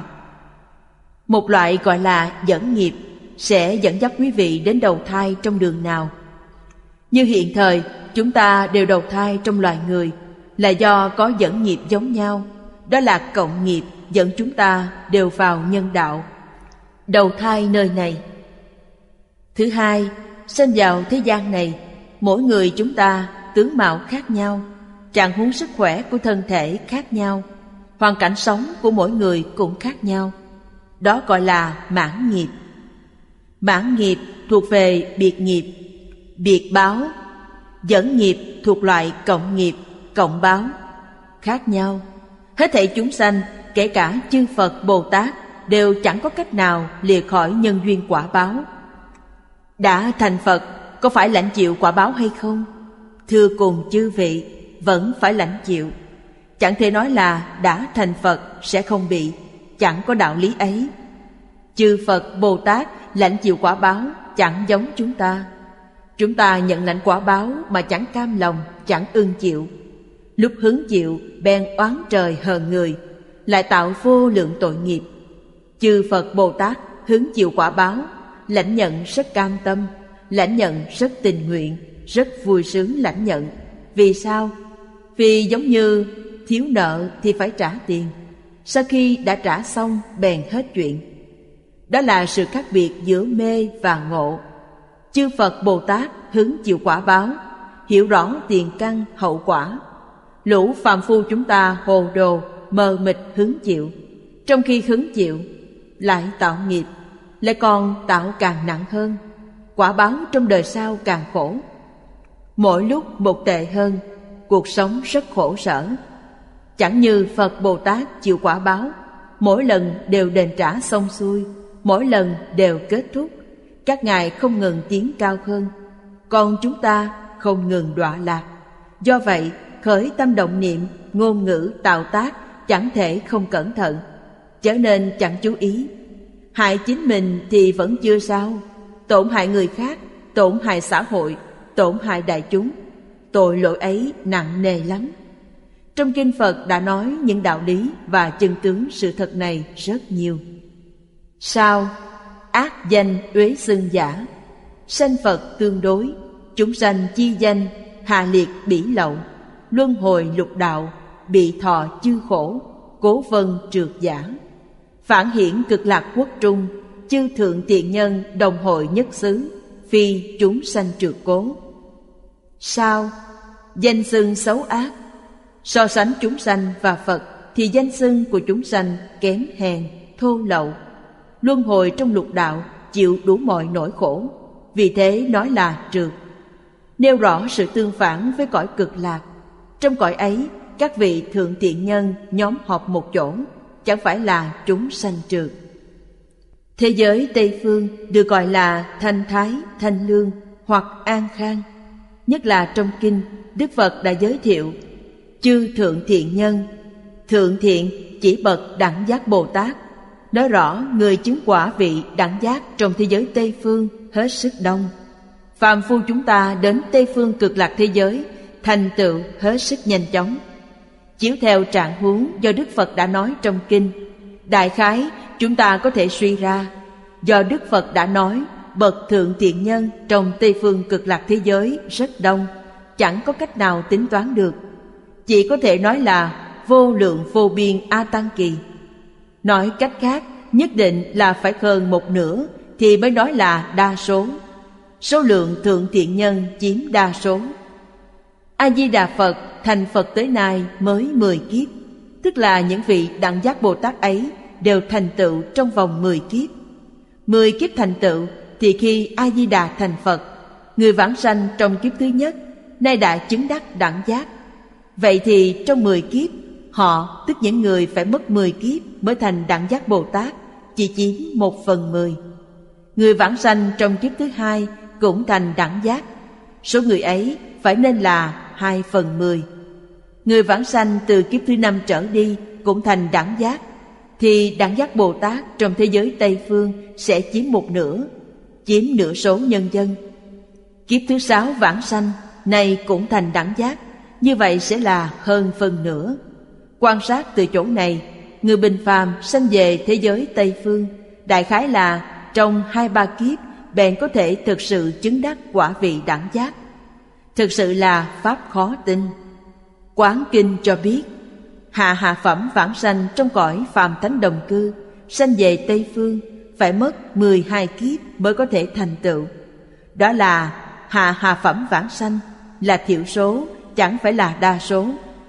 Một loại gọi là dẫn nghiệp, sẽ dẫn dắt quý vị đến đầu thai trong đường nào. Như hiện thời chúng ta đều đầu thai trong loài người, là do có dẫn nghiệp giống nhau. Đó là cộng nghiệp dẫn chúng ta đều vào nhân đạo, đầu thai nơi này. Thứ hai, sinh vào thế gian này, mỗi người chúng ta tướng mạo khác nhau, trạng huống sức khỏe của thân thể khác nhau, hoàn cảnh sống của mỗi người cũng khác nhau. Đó gọi là mãn nghiệp. Mãn nghiệp thuộc về biệt nghiệp, biệt báo. Dẫn nghiệp thuộc loại cộng nghiệp, cộng báo, khác nhau. Hết thảy chúng sanh, kể cả chư Phật, Bồ Tát, đều chẳng có cách nào lìa khỏi nhân duyên quả báo. Đã thành Phật, có phải lãnh chịu quả báo hay không? Thưa cùng chư vị, vẫn phải lãnh chịu. Chẳng thể nói là đã thành Phật sẽ không bị, chẳng có đạo lý ấy. Chư Phật, Bồ Tát lãnh chịu quả báo chẳng giống chúng ta. Chúng ta nhận lãnh quả báo mà chẳng cam lòng, chẳng ưng chịu. Lúc hứng chịu bèn oán trời hờn người, lại tạo vô lượng tội nghiệp. Chư Phật, Bồ Tát hứng chịu quả báo, lãnh nhận rất cam tâm, lãnh nhận rất tình nguyện, rất vui sướng lãnh nhận. Vì sao? Vì giống như thiếu nợ thì phải trả tiền, sau khi đã trả xong bèn hết chuyện. Đó là sự khác biệt giữa mê và ngộ. Chư Phật, Bồ Tát hứng chịu quả báo, hiểu rõ tiền căn hậu quả. Lũ phàm phu chúng ta hồ đồ, mờ mịt hứng chịu. Trong khi hứng chịu lại tạo nghiệp, lại còn tạo càng nặng hơn. Quả báo trong đời sau càng khổ. Mỗi lúc một tệ hơn, cuộc sống rất khổ sở. Chẳng như Phật, Bồ Tát chịu quả báo, mỗi lần đều đền trả xong xuôi, mỗi lần đều kết thúc. Các ngài không ngừng tiến cao hơn, còn chúng ta không ngừng đọa lạc. Do vậy, khởi tâm động niệm, ngôn ngữ, tạo tác chẳng thể không cẩn thận, trở nên chẳng chú ý. Hại chính mình thì vẫn chưa sao, tổn hại người khác, tổn hại xã hội, tổn hại đại chúng, tội lỗi ấy nặng nề lắm. Trong kinh Phật đã nói những đạo lý và chân tướng sự thật này rất nhiều. Sao? Ác danh uế xưng giả, sanh Phật tương đối, chúng sanh chi danh, hạ liệt bỉ lậu, luân hồi lục đạo, bị thọ chư khổ, cố vân trượt giả. Phản hiển cực lạc quốc trung, chư thượng tiện nhân đồng hội nhất xứ, phi chúng sanh trượt cố. Sao? Danh xưng xấu ác. So sánh chúng sanh và Phật thì danh xưng của chúng sanh kém hèn, thô lậu. Luân hồi trong lục đạo, chịu đủ mọi nỗi khổ, vì thế nói là trượt. nêu rõ sự tương phản với cõi cực lạc. Trong cõi ấy, các vị thượng thiện nhân nhóm họp một chỗ, chẳng phải là chúng sanh trượt. Thế giới Tây Phương được gọi là thanh thái, thanh lương hoặc an khang. Nhất là trong kinh, Đức Phật đã giới thiệu chư thượng thiện nhân. Thượng thiện chỉ bậc đẳng giác Bồ Tát, nói rõ người chứng quả vị đẳng giác trong thế giới Tây Phương hết sức đông. Phàm phu chúng ta đến Tây Phương cực lạc thế giới thành tựu hết sức nhanh chóng. Chiếu theo trạng huống do Đức Phật đã nói trong kinh, đại khái chúng ta có thể suy ra, do Đức Phật đã nói bậc thượng thiện nhân trong Tây Phương cực lạc thế giới rất đông, chẳng có cách nào tính toán được. Chỉ có thể nói là vô lượng vô biên A Tăng Kỳ. Nói cách khác, nhất định là phải hơn một nửa thì mới nói là đa số. Số lượng thượng thiện nhân chiếm đa số. A Di Đà Phật thành Phật tới nay mới mười kiếp, tức là những vị đẳng giác Bồ Tát ấy đều thành tựu trong vòng mười kiếp. Mười kiếp thành tựu thì khi A Di Đà thành Phật, người vãng sanh trong kiếp thứ nhất nay đã chứng đắc đẳng giác. Vậy thì trong mười kiếp, họ tức những người phải mất mười kiếp mới thành đẳng giác Bồ Tát chỉ chiếm một phần mười. Người vãng sanh trong kiếp thứ hai cũng thành đẳng giác, số người ấy phải nên là hai phần mười. Người vãng sanh từ kiếp thứ năm trở đi cũng thành đẳng giác, thì đẳng giác Bồ Tát trong thế giới Tây Phương sẽ chiếm một nửa, chiếm nửa số nhân dân. Kiếp thứ sáu vãng sanh này cũng thành đẳng giác, như vậy sẽ là hơn phần nửa. Quan sát từ chỗ này, người bình phàm sanh về thế giới Tây Phương, đại khái là trong hai ba kiếp bèn có thể thực sự chứng đắc quả vị đẳng giác. Thực sự là pháp khó tin. Quán kinh cho biết, hạ hạ phẩm vãng sanh trong cõi phàm thánh đồng cư, sanh về Tây Phương phải mất mười hai kiếp mới có thể thành tựu. Đó là hạ hạ phẩm vãng sanh, là thiểu số, chẳng phải là đa số.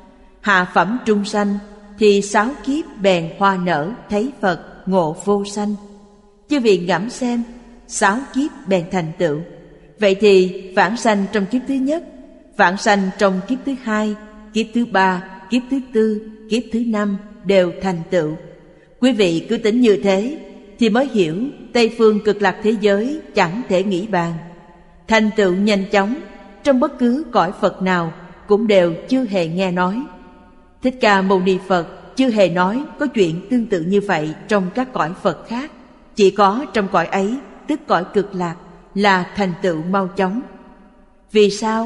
Hạ phẩm trung sanh thì sáu kiếp bèn hoa nở thấy Phật ngộ vô sanh. Chư vị ngẫm xem, sáu kiếp bèn thành tựu. Vậy thì vãng sanh trong kiếp thứ nhất, vãng sanh trong kiếp thứ hai, kiếp thứ ba, kiếp thứ tư, kiếp thứ năm đều thành tựu. Quý vị cứ tính như thế thì mới hiểu Tây Phương cực lạc thế giới chẳng thể nghĩ bàn. Thành tựu nhanh chóng, trong bất cứ cõi Phật nào cũng đều chưa hề nghe nói. Thích Ca Mâu Ni Phật chưa hề nói có chuyện tương tự như vậy trong các cõi Phật khác. Chỉ có trong cõi ấy, tức cõi cực lạc, là thành tựu mau chóng. Vì sao?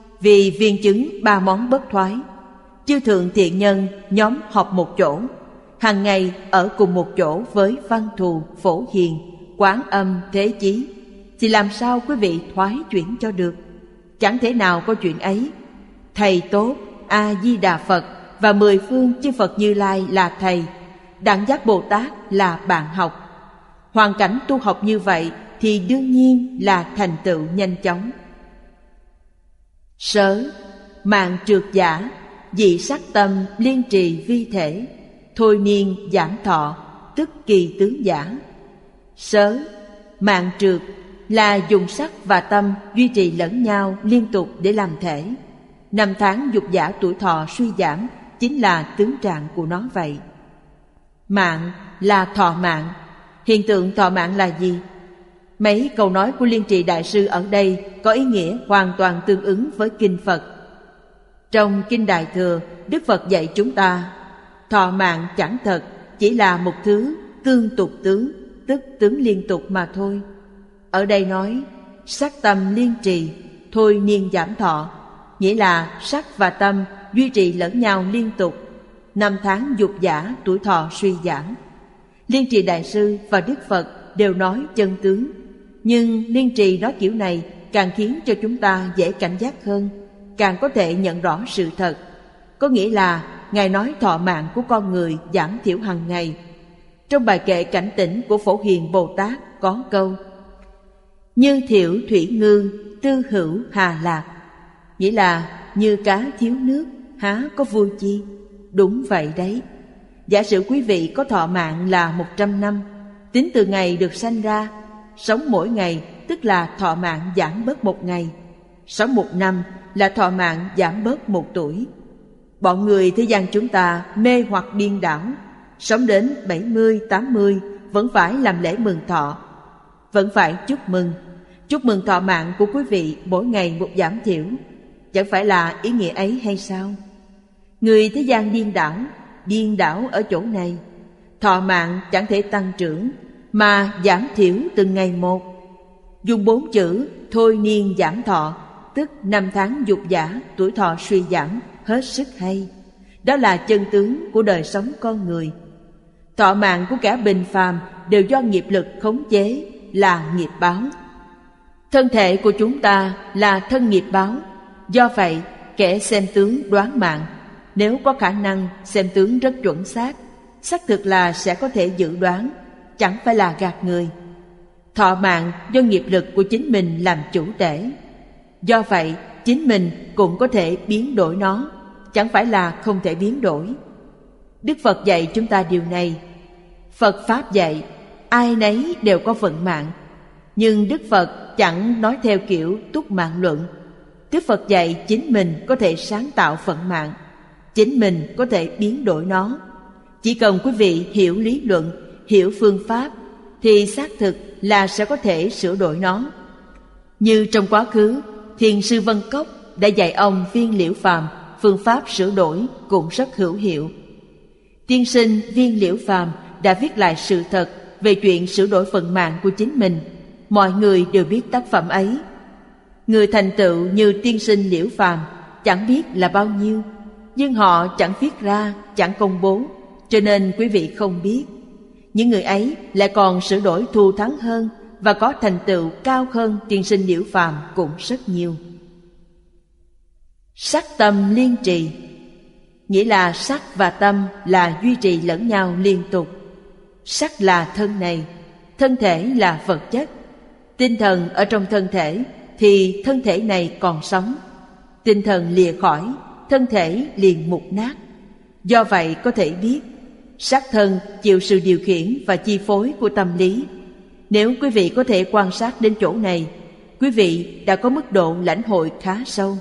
Vì viên chứng ba món bất thoái. Chư thượng thiện nhân nhóm họp một chỗ, hàng ngày ở cùng một chỗ với Văn Thù, Phổ Hiền, Quán Âm, Thế Chí, thì làm sao quý vị thoái chuyển cho được? Chẳng thể nào có chuyện ấy. Thầy tốt A Di Đà Phật và mười phương chư Phật Như Lai là thầy, đẳng giác Bồ Tát là bạn học. Hoàn cảnh tu học như vậy thì đương nhiên là thành tựu nhanh chóng. Sớ, mạng trượt giả, dị sắc tâm liên trì vi thể, thôi niên giảm thọ, tức kỳ tướng giả. Sớ, mạng trượt là dùng sắc và tâm duy trì lẫn nhau liên tục để làm thể. Năm tháng dục giả tuổi thọ suy giảm chính là tướng trạng của nó vậy. Mạng là thọ mạng. Hiện tượng thọ mạng là gì? Mấy câu nói của Liên Trì Đại Sư ở đây có ý nghĩa hoàn toàn tương ứng với Kinh Phật. Trong Kinh Đại Thừa, Đức Phật dạy chúng ta, thọ mạng chẳng thật, chỉ là một thứ tương tục tướng, tức tướng liên tục mà thôi. Ở đây nói, sắc tâm liên trì, thôi niên giảm thọ, nghĩa là sắc và tâm duy trì lẫn nhau liên tục. Năm tháng dục giả, tuổi thọ suy giảm. Liên Trì Đại Sư và Đức Phật đều nói chân tướng, nhưng Liên Trì nói kiểu này càng khiến cho chúng ta dễ cảnh giác hơn, càng có thể nhận rõ sự thật. Có nghĩa là Ngài nói thọ mạng của con người giảm thiểu hàng ngày. Trong bài kệ cảnh tỉnh của Phổ Hiền Bồ Tát có câu: như thiểu thủy ngư, tư hữu hà lạc, nghĩa là như cá thiếu nước, há có vui chi. Đúng vậy đấy. Giả sử quý vị có thọ mạng là một trăm năm, tính từ ngày được sanh ra, sống mỗi ngày tức là thọ mạng giảm bớt một ngày. Sống một năm là thọ mạng giảm bớt một tuổi. Bọn người thế gian chúng ta mê hoặc điên đảo, sống đến bảy mươi, tám mươi vẫn phải làm lễ mừng thọ, vẫn phải chúc mừng. Chúc mừng thọ mạng của quý vị mỗi ngày một giảm thiểu, chẳng phải là ý nghĩa ấy hay sao? Người thế gian điên đảo, điên đảo ở chỗ này. Thọ mạng chẳng thể tăng trưởng, mà giảm thiểu từng ngày một. Dùng bốn chữ thôi niên giảm thọ, tức năm tháng dục giả, tuổi thọ suy giảm, hết sức hay. Đó là chân tướng của đời sống con người. Thọ mạng của kẻ bình phàm đều do nghiệp lực khống chế, là nghiệp báo. Thân thể của chúng ta là thân nghiệp báo. Do vậy, kẻ xem tướng đoán mạng, nếu có khả năng xem tướng rất chuẩn xác, xác thực là sẽ có thể dự đoán, chẳng phải là gạt người. Thọ mạng do nghiệp lực của chính mình làm chủ tể. Do vậy, chính mình cũng có thể biến đổi nó, chẳng phải là không thể biến đổi. Đức Phật dạy chúng ta điều này. Phật Pháp dạy, ai nấy đều có vận mạng. Nhưng Đức Phật chẳng nói theo kiểu túc mạng luận. Đức Phật dạy chính mình có thể sáng tạo phận mạng, chính mình có thể biến đổi nó. Chỉ cần quý vị hiểu lý luận, hiểu phương pháp, thì xác thực là sẽ có thể sửa đổi nó. Như trong quá khứ, Thiền sư Vân Cốc đã dạy ông Viên Liễu Phàm phương pháp sửa đổi cũng rất hữu hiệu. Tiên sinh Viên Liễu Phàm đã viết lại sự thật về chuyện sửa đổi phận mạng của chính mình. Mọi người đều biết tác phẩm ấy. Người thành tựu như tiên sinh Liễu Phàm chẳng biết là bao nhiêu, nhưng họ chẳng viết ra, chẳng công bố, cho nên quý vị không biết. Những người ấy lại còn sửa đổi thù thắng hơn và có thành tựu cao hơn tiên sinh Liễu Phàm cũng rất nhiều. Sắc tâm liên trì, nghĩa là sắc và tâm là duy trì lẫn nhau liên tục. Sắc là thân này, thân thể là vật chất. Tinh thần ở trong thân thể thì thân thể này còn sống. Tinh thần lìa khỏi, thân thể liền mục nát. Do vậy có thể biết, sắc thân chịu sự điều khiển và chi phối của tâm lý. Nếu quý vị có thể quan sát đến chỗ này, quý vị đã có mức độ lãnh hội khá sâu.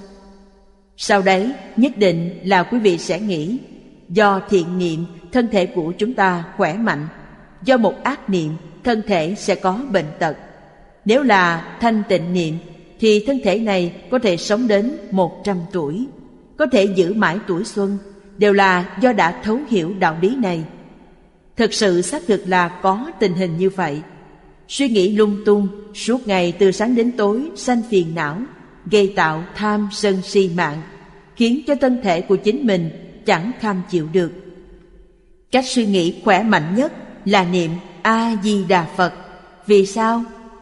Sau đấy nhất định là quý vị sẽ nghĩ, do thiện niệm thân thể của chúng ta khỏe mạnh, do một ác niệm thân thể sẽ có bệnh tật. Nếu là thanh tịnh niệm thì thân thể này có thể sống đến một trăm tuổi, có thể giữ mãi tuổi xuân, đều là do đã thấu hiểu đạo lý này. Thực sự xác thực là có tình hình như vậy. Suy nghĩ lung tung suốt ngày từ sáng đến tối sanh phiền não, gây tạo tham sân si mạng, khiến cho thân thể của chính mình chẳng kham chịu được. Cách suy nghĩ khỏe mạnh nhất là niệm A-di-đà Phật. Vì sao?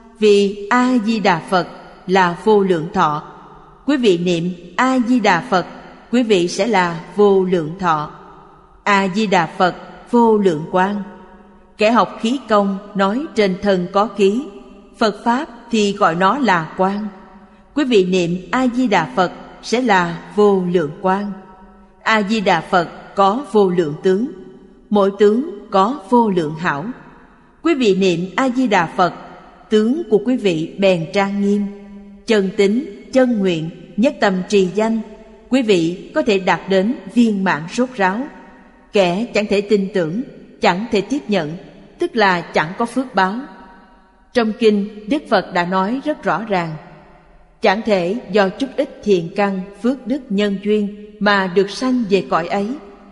Vì A-di-đà Phật là vô lượng thọ. Quý vị niệm A-di-đà Phật, quý vị sẽ là vô lượng thọ. A-di-đà Phật vô lượng quang. Kẻ học khí công nói trên thân có khí, Phật Pháp thì gọi nó là quang. Quý vị niệm A-di-đà Phật sẽ là vô lượng quang. A-di-đà Phật có vô lượng tướng, mỗi tướng có vô lượng hảo. Quý vị niệm A-di-đà Phật, tướng của quý vị bèn trang nghiêm. Chân tín, chân nguyện, nhất tâm trì danh, quý vị có thể đạt đến viên mãn rốt ráo. Kẻ chẳng thể tin tưởng, chẳng thể tiếp nhận, tức là chẳng có phước báo. Trong kinh, Đức Phật đã nói rất rõ ràng, chẳng thể do chút ít thiện căn, phước đức nhân duyên mà được sanh về cõi ấy.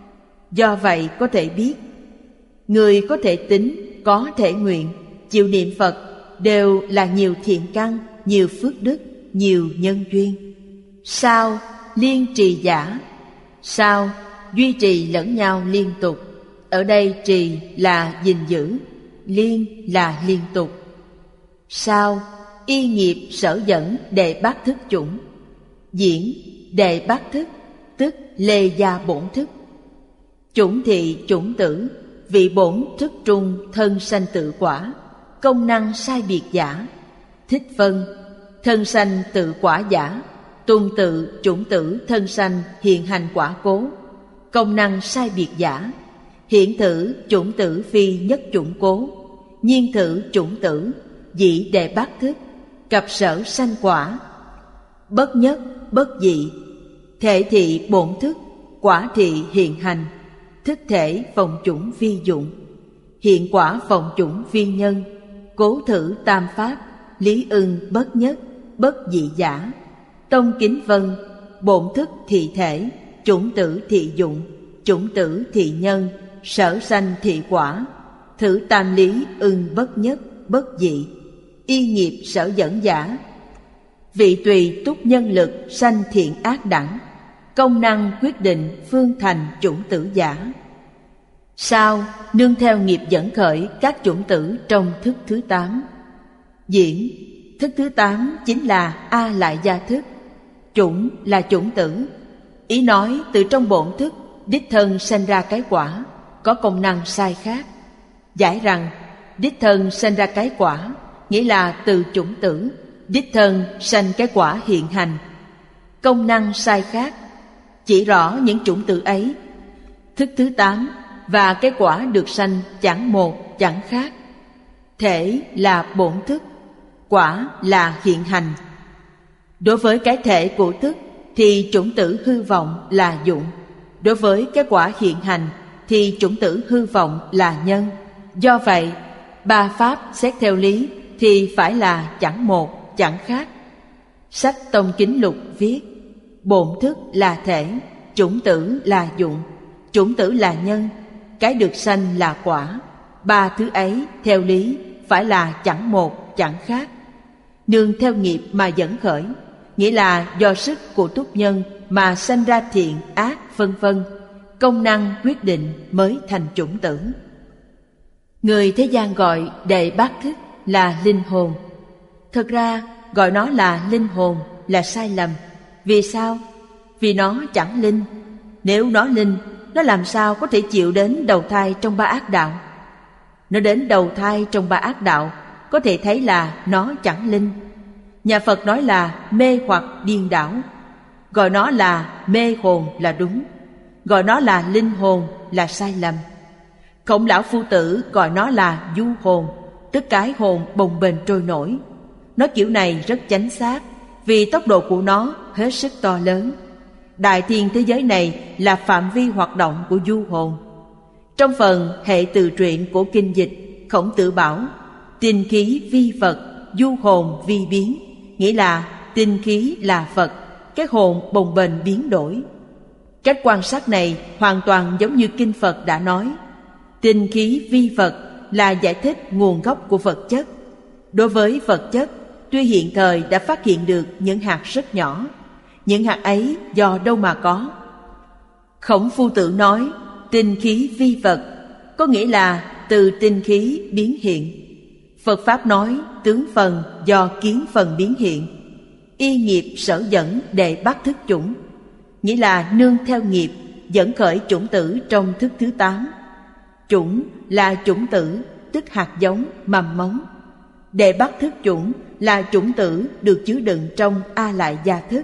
Do vậy có thể biết, người có thể tín, có thể nguyện, chịu niệm Phật đều là nhiều thiện căn, nhiều phước đức, nhiều nhân duyên. Sao? Liên trì giả. Sao? Duy trì lẫn nhau liên tục. Ở đây trì là gìn giữ, liên là liên tục. Sao? Y nghiệp sở dẫn đệ bát thức chủng. Diễn đệ bát thức, tức lê gia bổn thức. Chủng thị chủng tử, vị bổn thức trung thân sanh tự quả. Công năng sai biệt giả. Thích vân, thân sanh tự quả giả. Tuân tự chủng tử thân sanh hiện hành quả cố. Công năng sai biệt giả. Hiện thử chủng tử phi nhất chủng cố. Nhiên thử chủng tử dĩ đệ bát thức, cập sở sanh quả. bất nhất, bất dị. Thể thị bổn thức, quả thị hiện hành. Thức thể phòng chủng vi dụng, hiện quả phòng chủng vi nhân. Cố thử tam pháp, lý ưng bất nhất, bất dị giả. Tông kính vân, bổn thức thị thể, chủng tử thị dụng, chủng tử thị nhân, sở sanh thị quả. Thử tam lý ưng bất nhất, bất dị. Y nghiệp sở dẫn giả, vị tùy túc nhân lực sanh thiện ác đẳng. Công năng quyết định phương thành chủng tử giả. Sao nương theo nghiệp dẫn khởi các chủng tử trong thức thứ tám. Diễn, thức thứ tám chính là A Lại Gia thức. Chủng là chủng tử. Ý nói từ trong bổn thức đích thân sanh ra cái quả, có công năng sai khác. Giải rằng đích thân sanh ra cái quả nghĩa là từ chủng tử đích thân sanh cái quả hiện hành. Công năng sai khác chỉ rõ những chủng tử ấy. Thức thứ tám và cái quả được sanh chẳng một chẳng khác. Thể là bổn thức, quả là hiện hành. Đối với cái thể của thức thì chủng tử hư vọng là dụng. Đối với cái quả hiện hành thì chủng tử hư vọng là nhân. Do vậy, ba pháp xét theo lý thì phải là chẳng một chẳng khác. Sách Tông Kính Lục viết: bổn thức là thể, chủng tử là dụng, chủng tử là nhân, cái được sanh là quả. Ba thứ ấy theo lý phải là chẳng một chẳng khác. Nương theo nghiệp mà dẫn khởi, nghĩa là do sức của túc nhân mà sanh ra thiện ác vân vân. Công năng quyết định mới thành chủng tử. Người thế gian gọi đệ bát thức là linh hồn. Thật ra gọi nó là linh hồn là sai lầm. Vì sao? Vì nó chẳng linh. Nếu nó linh, nó làm sao có thể chịu đến đầu thai trong ba ác đạo? Nó đến đầu thai trong ba ác đạo, có thể thấy là nó chẳng linh. Nhà Phật nói là mê hoặc điên đảo. Gọi nó là mê hồn là đúng, gọi nó là linh hồn là sai lầm. Khổng Lão Phu Tử gọi nó là du hồn, tức cái hồn bồng bềnh trôi nổi. Nói kiểu này rất chánh xác, vì tốc độ của nó hết sức to lớn. Đại thiên thế giới này là phạm vi hoạt động của du hồn. Trong phần hệ từ truyện của kinh dịch, Khổng Tử bảo: tinh khí vi Phật, du hồn vi biến, nghĩa là tinh khí là Phật, cái hồn bồng bềnh biến đổi. Cách quan sát này hoàn toàn giống như kinh Phật đã nói. Tinh khí vi Phật là giải thích nguồn gốc của vật chất. Đối với vật chất, tuy hiện thời đã phát hiện được những hạt rất nhỏ, những hạt ấy do đâu mà có? Khổng Phu Tử nói tinh khí vi Phật, có nghĩa là từ tinh khí biến hiện. Phật Pháp nói tướng phần do kiến phần biến hiện. Y nghiệp sở dẫn đệ bắt thức chủng, nghĩa là nương theo nghiệp dẫn khởi chủng tử trong thức thứ tám. Chủng là chủng tử, tức hạt giống, mầm móng. Đệ bắt thức chủng là chủng tử được chứa đựng trong A Lại Gia thức.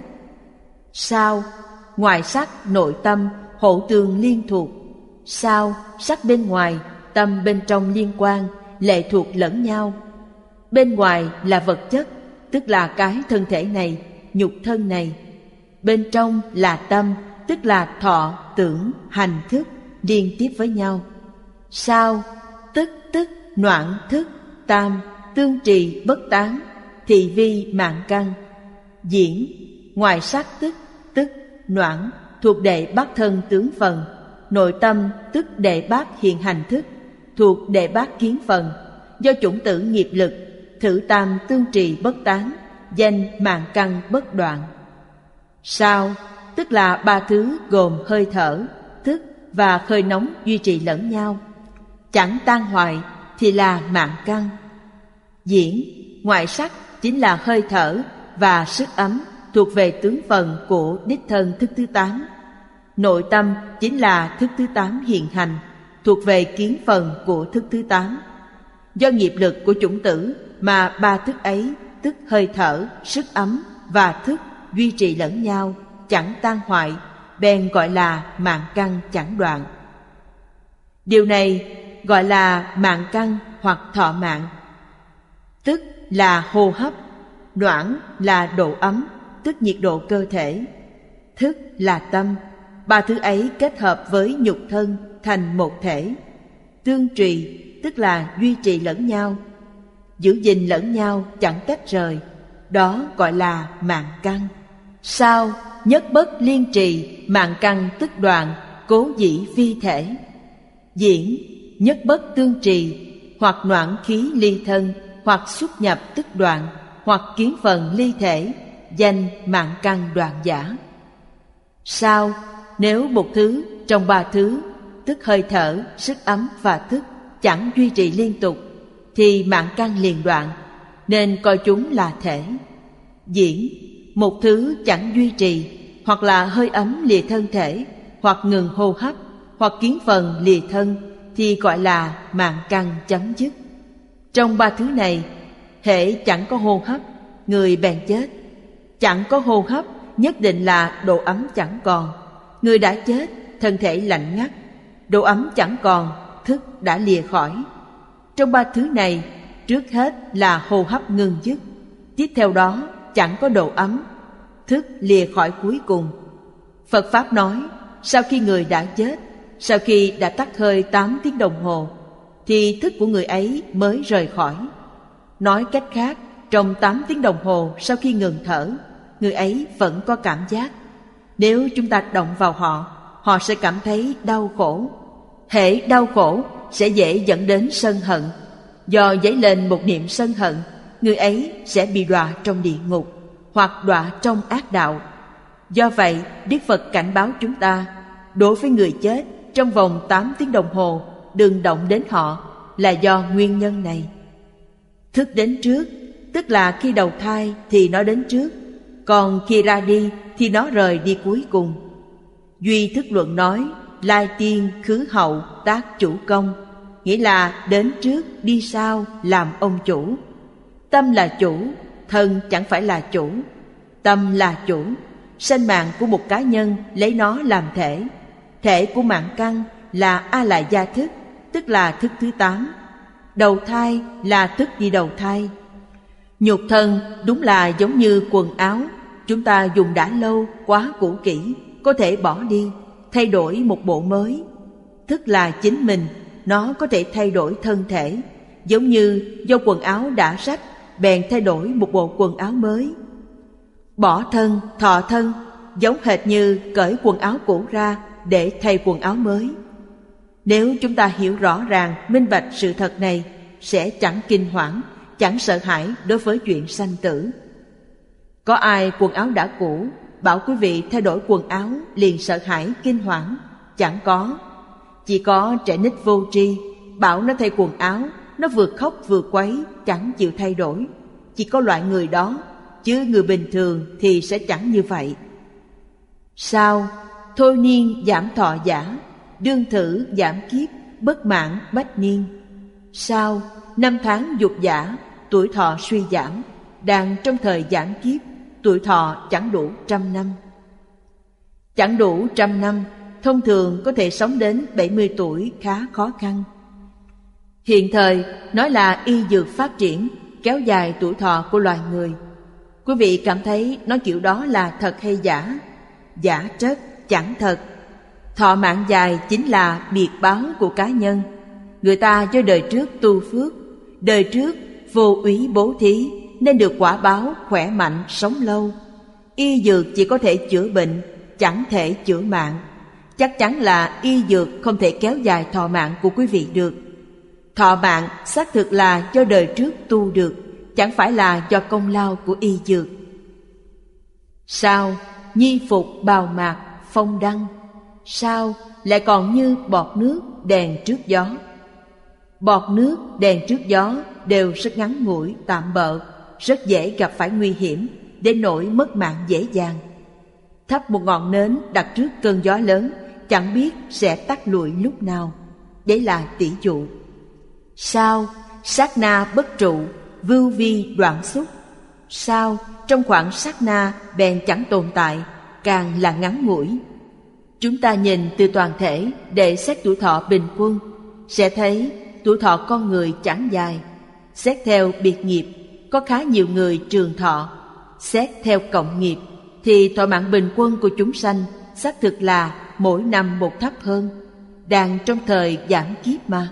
Sao? Ngoài sắc nội tâm hộ tường liên thuộc. Sao? Sắc bên ngoài, tâm bên trong liên quan, lệ thuộc lẫn nhau. Bên ngoài là vật chất, tức là cái thân thể này, nhục thân này. Bên trong là tâm, tức là thọ, tưởng, hành, thức, liên tiếp với nhau. Sao? Tức tức, noãn thức, tam, tương trì bất tán, thị vi mạng căn. Diễn, ngoài sắc tức, tức, noãn, thuộc đệ bát thân tướng phần. Nội tâm tức đệ bát hiện hành thức, thuộc đệ bát kiến phần. Do chủng tử nghiệp lực, thử tam tương trì bất tán, danh mạng căn bất đoạn. Sao? Tức là ba thứ gồm hơi thở, thức và khơi nóng duy trì lẫn nhau, chẳng tan hoại thì là mạng căn. Diễn, ngoại sắc chính là hơi thở và sức ấm, thuộc về tướng phần của đích thân thức thứ tám. Nội tâm chính là thức thứ tám hiện hành, thuộc về kiến phần của thức thứ tám. Do nghiệp lực của chủng tử mà ba thức ấy, tức hơi thở, sức ấm và thức duy trì lẫn nhau, chẳng tan hoại, bèn gọi là mạng căn chẳng đoạn. Điều này gọi là mạng căn hoặc thọ mạng. Tức là hô hấp, noãn là độ ấm, tức nhiệt độ cơ thể. Thức là tâm, ba thứ ấy kết hợp với nhục thân thành một thể. Tương trì tức là duy trì lẫn nhau, giữ gìn lẫn nhau chẳng tách rời, đó gọi là mạng căn. Sao nhất bất liên trì, mạng căn tức đoạn, cố dĩ phi thể. Diễn nhất bất tương trì, hoặc noãn khí ly thân, hoặc xuất nhập tức đoạn, hoặc kiến phần ly thể, danh mạng căn đoạn giả. Sao nếu một thứ trong ba thứ, tức hơi thở, sức ấm và thức, chẳng duy trì liên tục, thì mạng căn liền đoạn, nên coi chúng là thể. Diễn một thứ chẳng duy trì, hoặc là hơi ấm lìa thân thể, hoặc ngừng hô hấp, hoặc kiến phần lìa thân, thì gọi là mạng căn chấm dứt. Trong ba thứ này, hễ chẳng có hô hấp, người bèn chết. Chẳng có hô hấp, nhất định là độ ấm chẳng còn, người đã chết, thân thể lạnh ngắt. Độ ấm chẳng còn, thức đã lìa khỏi. Trong ba thứ này, trước hết là hô hấp ngừng dứt, tiếp theo đó chẳng có độ ấm, thức lìa khỏi cuối cùng. Phật Pháp nói, sau khi người đã chết, sau khi đã tắt hơi tám tiếng đồng hồ, thì thức của người ấy mới rời khỏi. Nói cách khác, trong tám tiếng đồng hồ sau khi ngừng thở, người ấy vẫn có cảm giác. Nếu chúng ta động vào họ, họ sẽ cảm thấy đau khổ. Hễ đau khổ sẽ dễ dẫn đến sân hận. Do dấy lên một niệm sân hận, người ấy sẽ bị đọa trong địa ngục hoặc đọa trong ác đạo. Do vậy, Đức Phật cảnh báo chúng ta, đối với người chết, trong vòng tám tiếng đồng hồ đừng động đến họ, là do nguyên nhân này. Thức đến trước, tức là khi đầu thai thì nó đến trước, còn khi ra đi thì nó rời đi cuối cùng. Duy Thức Luận nói, lai tiên khứ hậu tác chủ công, nghĩa là đến trước đi sau làm ông chủ. Tâm là chủ, thân chẳng phải là chủ. Tâm là chủ, sanh mạng của một cá nhân lấy nó làm thể. Thể của mạng căn là A Lại Gia thức, tức là thức thứ tám. Đầu thai là thức đi đầu thai. Nhục thân đúng là giống như quần áo, chúng ta dùng đã lâu, quá cũ kỹ, có thể bỏ đi, thay đổi một bộ mới. Thức là chính mình, nó có thể thay đổi thân thể, giống như do quần áo đã rách, bèn thay đổi một bộ quần áo mới. Bỏ thân, thọ thân, giống hệt như cởi quần áo cũ ra để thay quần áo mới. Nếu chúng ta hiểu rõ ràng, minh bạch sự thật này, sẽ chẳng kinh hoảng, chẳng sợ hãi đối với chuyện sanh tử. Có ai quần áo đã cũ, bảo quý vị thay đổi quần áo liền sợ hãi kinh hoảng? Chẳng có. Chỉ có trẻ nít vô tri, bảo nó thay quần áo, nó vừa khóc vừa quấy, chẳng chịu thay đổi. Chỉ có loại người đó, chứ người bình thường thì sẽ chẳng như vậy. Sao? Thôi niên giảm thọ giả, đương thử giảm kiếp, bất mãn bách niên. Sao? Năm tháng dục giả, tuổi thọ suy giảm, đang trong thời giảm kiếp, tuổi thọ chẳng đủ trăm năm. Chẳng đủ trăm năm, thông thường có thể sống đến bảy mươi tuổi khá khó khăn. Hiện thời nói là y dược phát triển, kéo dài tuổi thọ của loài người. Quý vị cảm thấy nói kiểu đó là thật hay giả? Giả trất, chẳng thật. Thọ mạng dài chính là biệt báo của cá nhân. Người ta do đời trước tu phước, đời trước vô úy bố thí, nên được quả báo khỏe mạnh sống lâu. Y dược chỉ có thể chữa bệnh, chẳng thể chữa mạng. Chắc chắn là y dược không thể kéo dài thọ mạng của quý vị được. Thọ mạng xác thực là do đời trước tu được, chẳng phải là do công lao của y dược. Sao? Nhi phục bào mạc phong đăng. Sao lại còn như bọt nước đèn trước gió? Bọt nước đèn trước gió đều rất ngắn ngủi, tạm bợ, rất dễ gặp phải nguy hiểm, đến nỗi mất mạng dễ dàng. Thắp một ngọn nến đặt trước cơn gió lớn, chẳng biết sẽ tắt lụi lúc nào. Đấy là tỷ dụ. Sao? Sát na bất trụ, vưu vi đoạn xúc. Sao? Trong khoảng sát na bèn chẳng tồn tại, càng là ngắn ngủi. Chúng ta nhìn từ toàn thể để xét tuổi thọ bình quân, sẽ thấy tuổi thọ con người chẳng dài. Xét theo biệt nghiệp, có khá nhiều người trường thọ. Xét theo cộng nghiệp, thì thọ mạng bình quân của chúng sanh xác thực là mỗi năm một thấp hơn, đang trong thời giảm kiếp mà.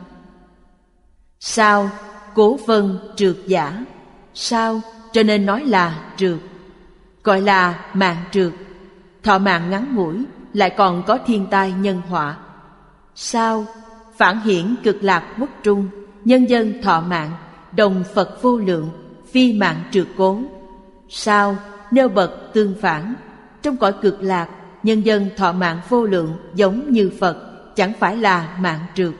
Sao? Cố vân trượt giả. Sao? Cho nên nói là trượt, gọi là mạng trượt. Thọ mạng ngắn ngủi, lại còn có thiên tai nhân họa. Sao? Phản hiển cực lạc quốc trung, nhân dân thọ mạng, đồng Phật vô lượng, phi mạng trượt cố. Sao? Nêu bật tương phản, trong cõi cực lạc, nhân dân thọ mạng vô lượng giống như Phật, chẳng phải là mạng trượt.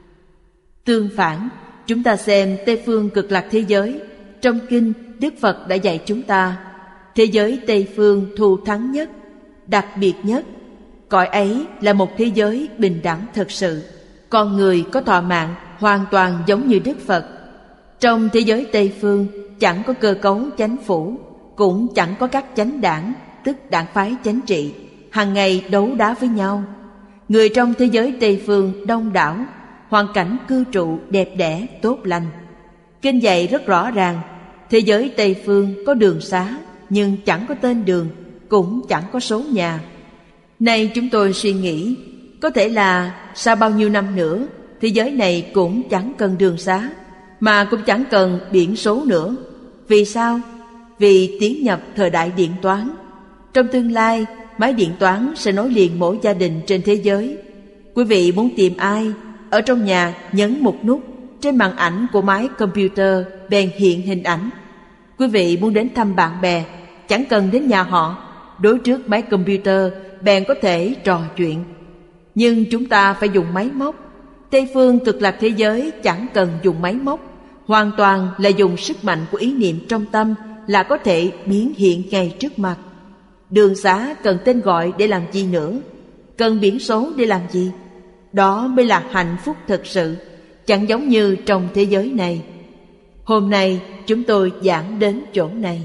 Tương phản, chúng ta xem Tây phương cực lạc thế giới. Trong kinh, Đức Phật đã dạy chúng ta, thế giới Tây phương thù thắng nhất, đặc biệt nhất. Cõi ấy là một thế giới bình đẳng thật sự. Con người có thọ mạng hoàn toàn giống như Đức Phật. Trong thế giới Tây phương chẳng có cơ cấu chánh phủ, cũng chẳng có các chánh đảng, tức đảng phái chánh trị, hàng ngày đấu đá với nhau. Người trong thế giới Tây phương đông đảo, hoàn cảnh cư trụ đẹp đẽ tốt lành. Kinh dạy rất rõ ràng, thế giới Tây phương có đường xá, nhưng chẳng có tên đường, cũng chẳng có số nhà. Nay chúng tôi suy nghĩ, có thể là sau bao nhiêu năm nữa, thế giới này cũng chẳng cần đường xá, mà cũng chẳng cần biển số nữa. Vì sao? Vì tiến nhập thời đại điện toán. Trong tương lai, máy điện toán sẽ nối liền mỗi gia đình trên thế giới. Quý vị muốn tìm ai, ở trong nhà nhấn một nút, trên màn ảnh của máy computer bèn hiện hình ảnh. Quý vị muốn đến thăm bạn bè, chẳng cần đến nhà họ, đối trước máy computer bèn có thể trò chuyện. Nhưng chúng ta phải dùng máy móc. Tây phương cực lạc thế giới chẳng cần dùng máy móc, hoàn toàn là dùng sức mạnh của ý niệm trong tâm là có thể biến hiện ngay trước mặt. Đường xá cần tên gọi để làm gì nữa? Cần biển số để làm gì? Đó mới là hạnh phúc thực sự, chẳng giống như trong thế giới này. Hôm nay chúng tôi giảng đến chỗ này.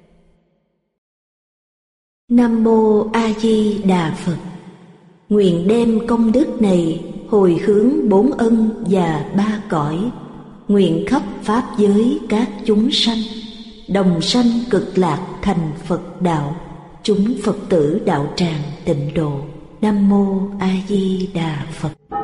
Nam Mô A Di Đà Phật. Nguyện đem công đức này hồi hướng bốn ân và ba cõi, nguyện khắp pháp giới các chúng sanh, đồng sanh cực lạc thành Phật đạo, chúng Phật tử đạo tràng tịnh độ. Nam Mô A Di Đà Phật.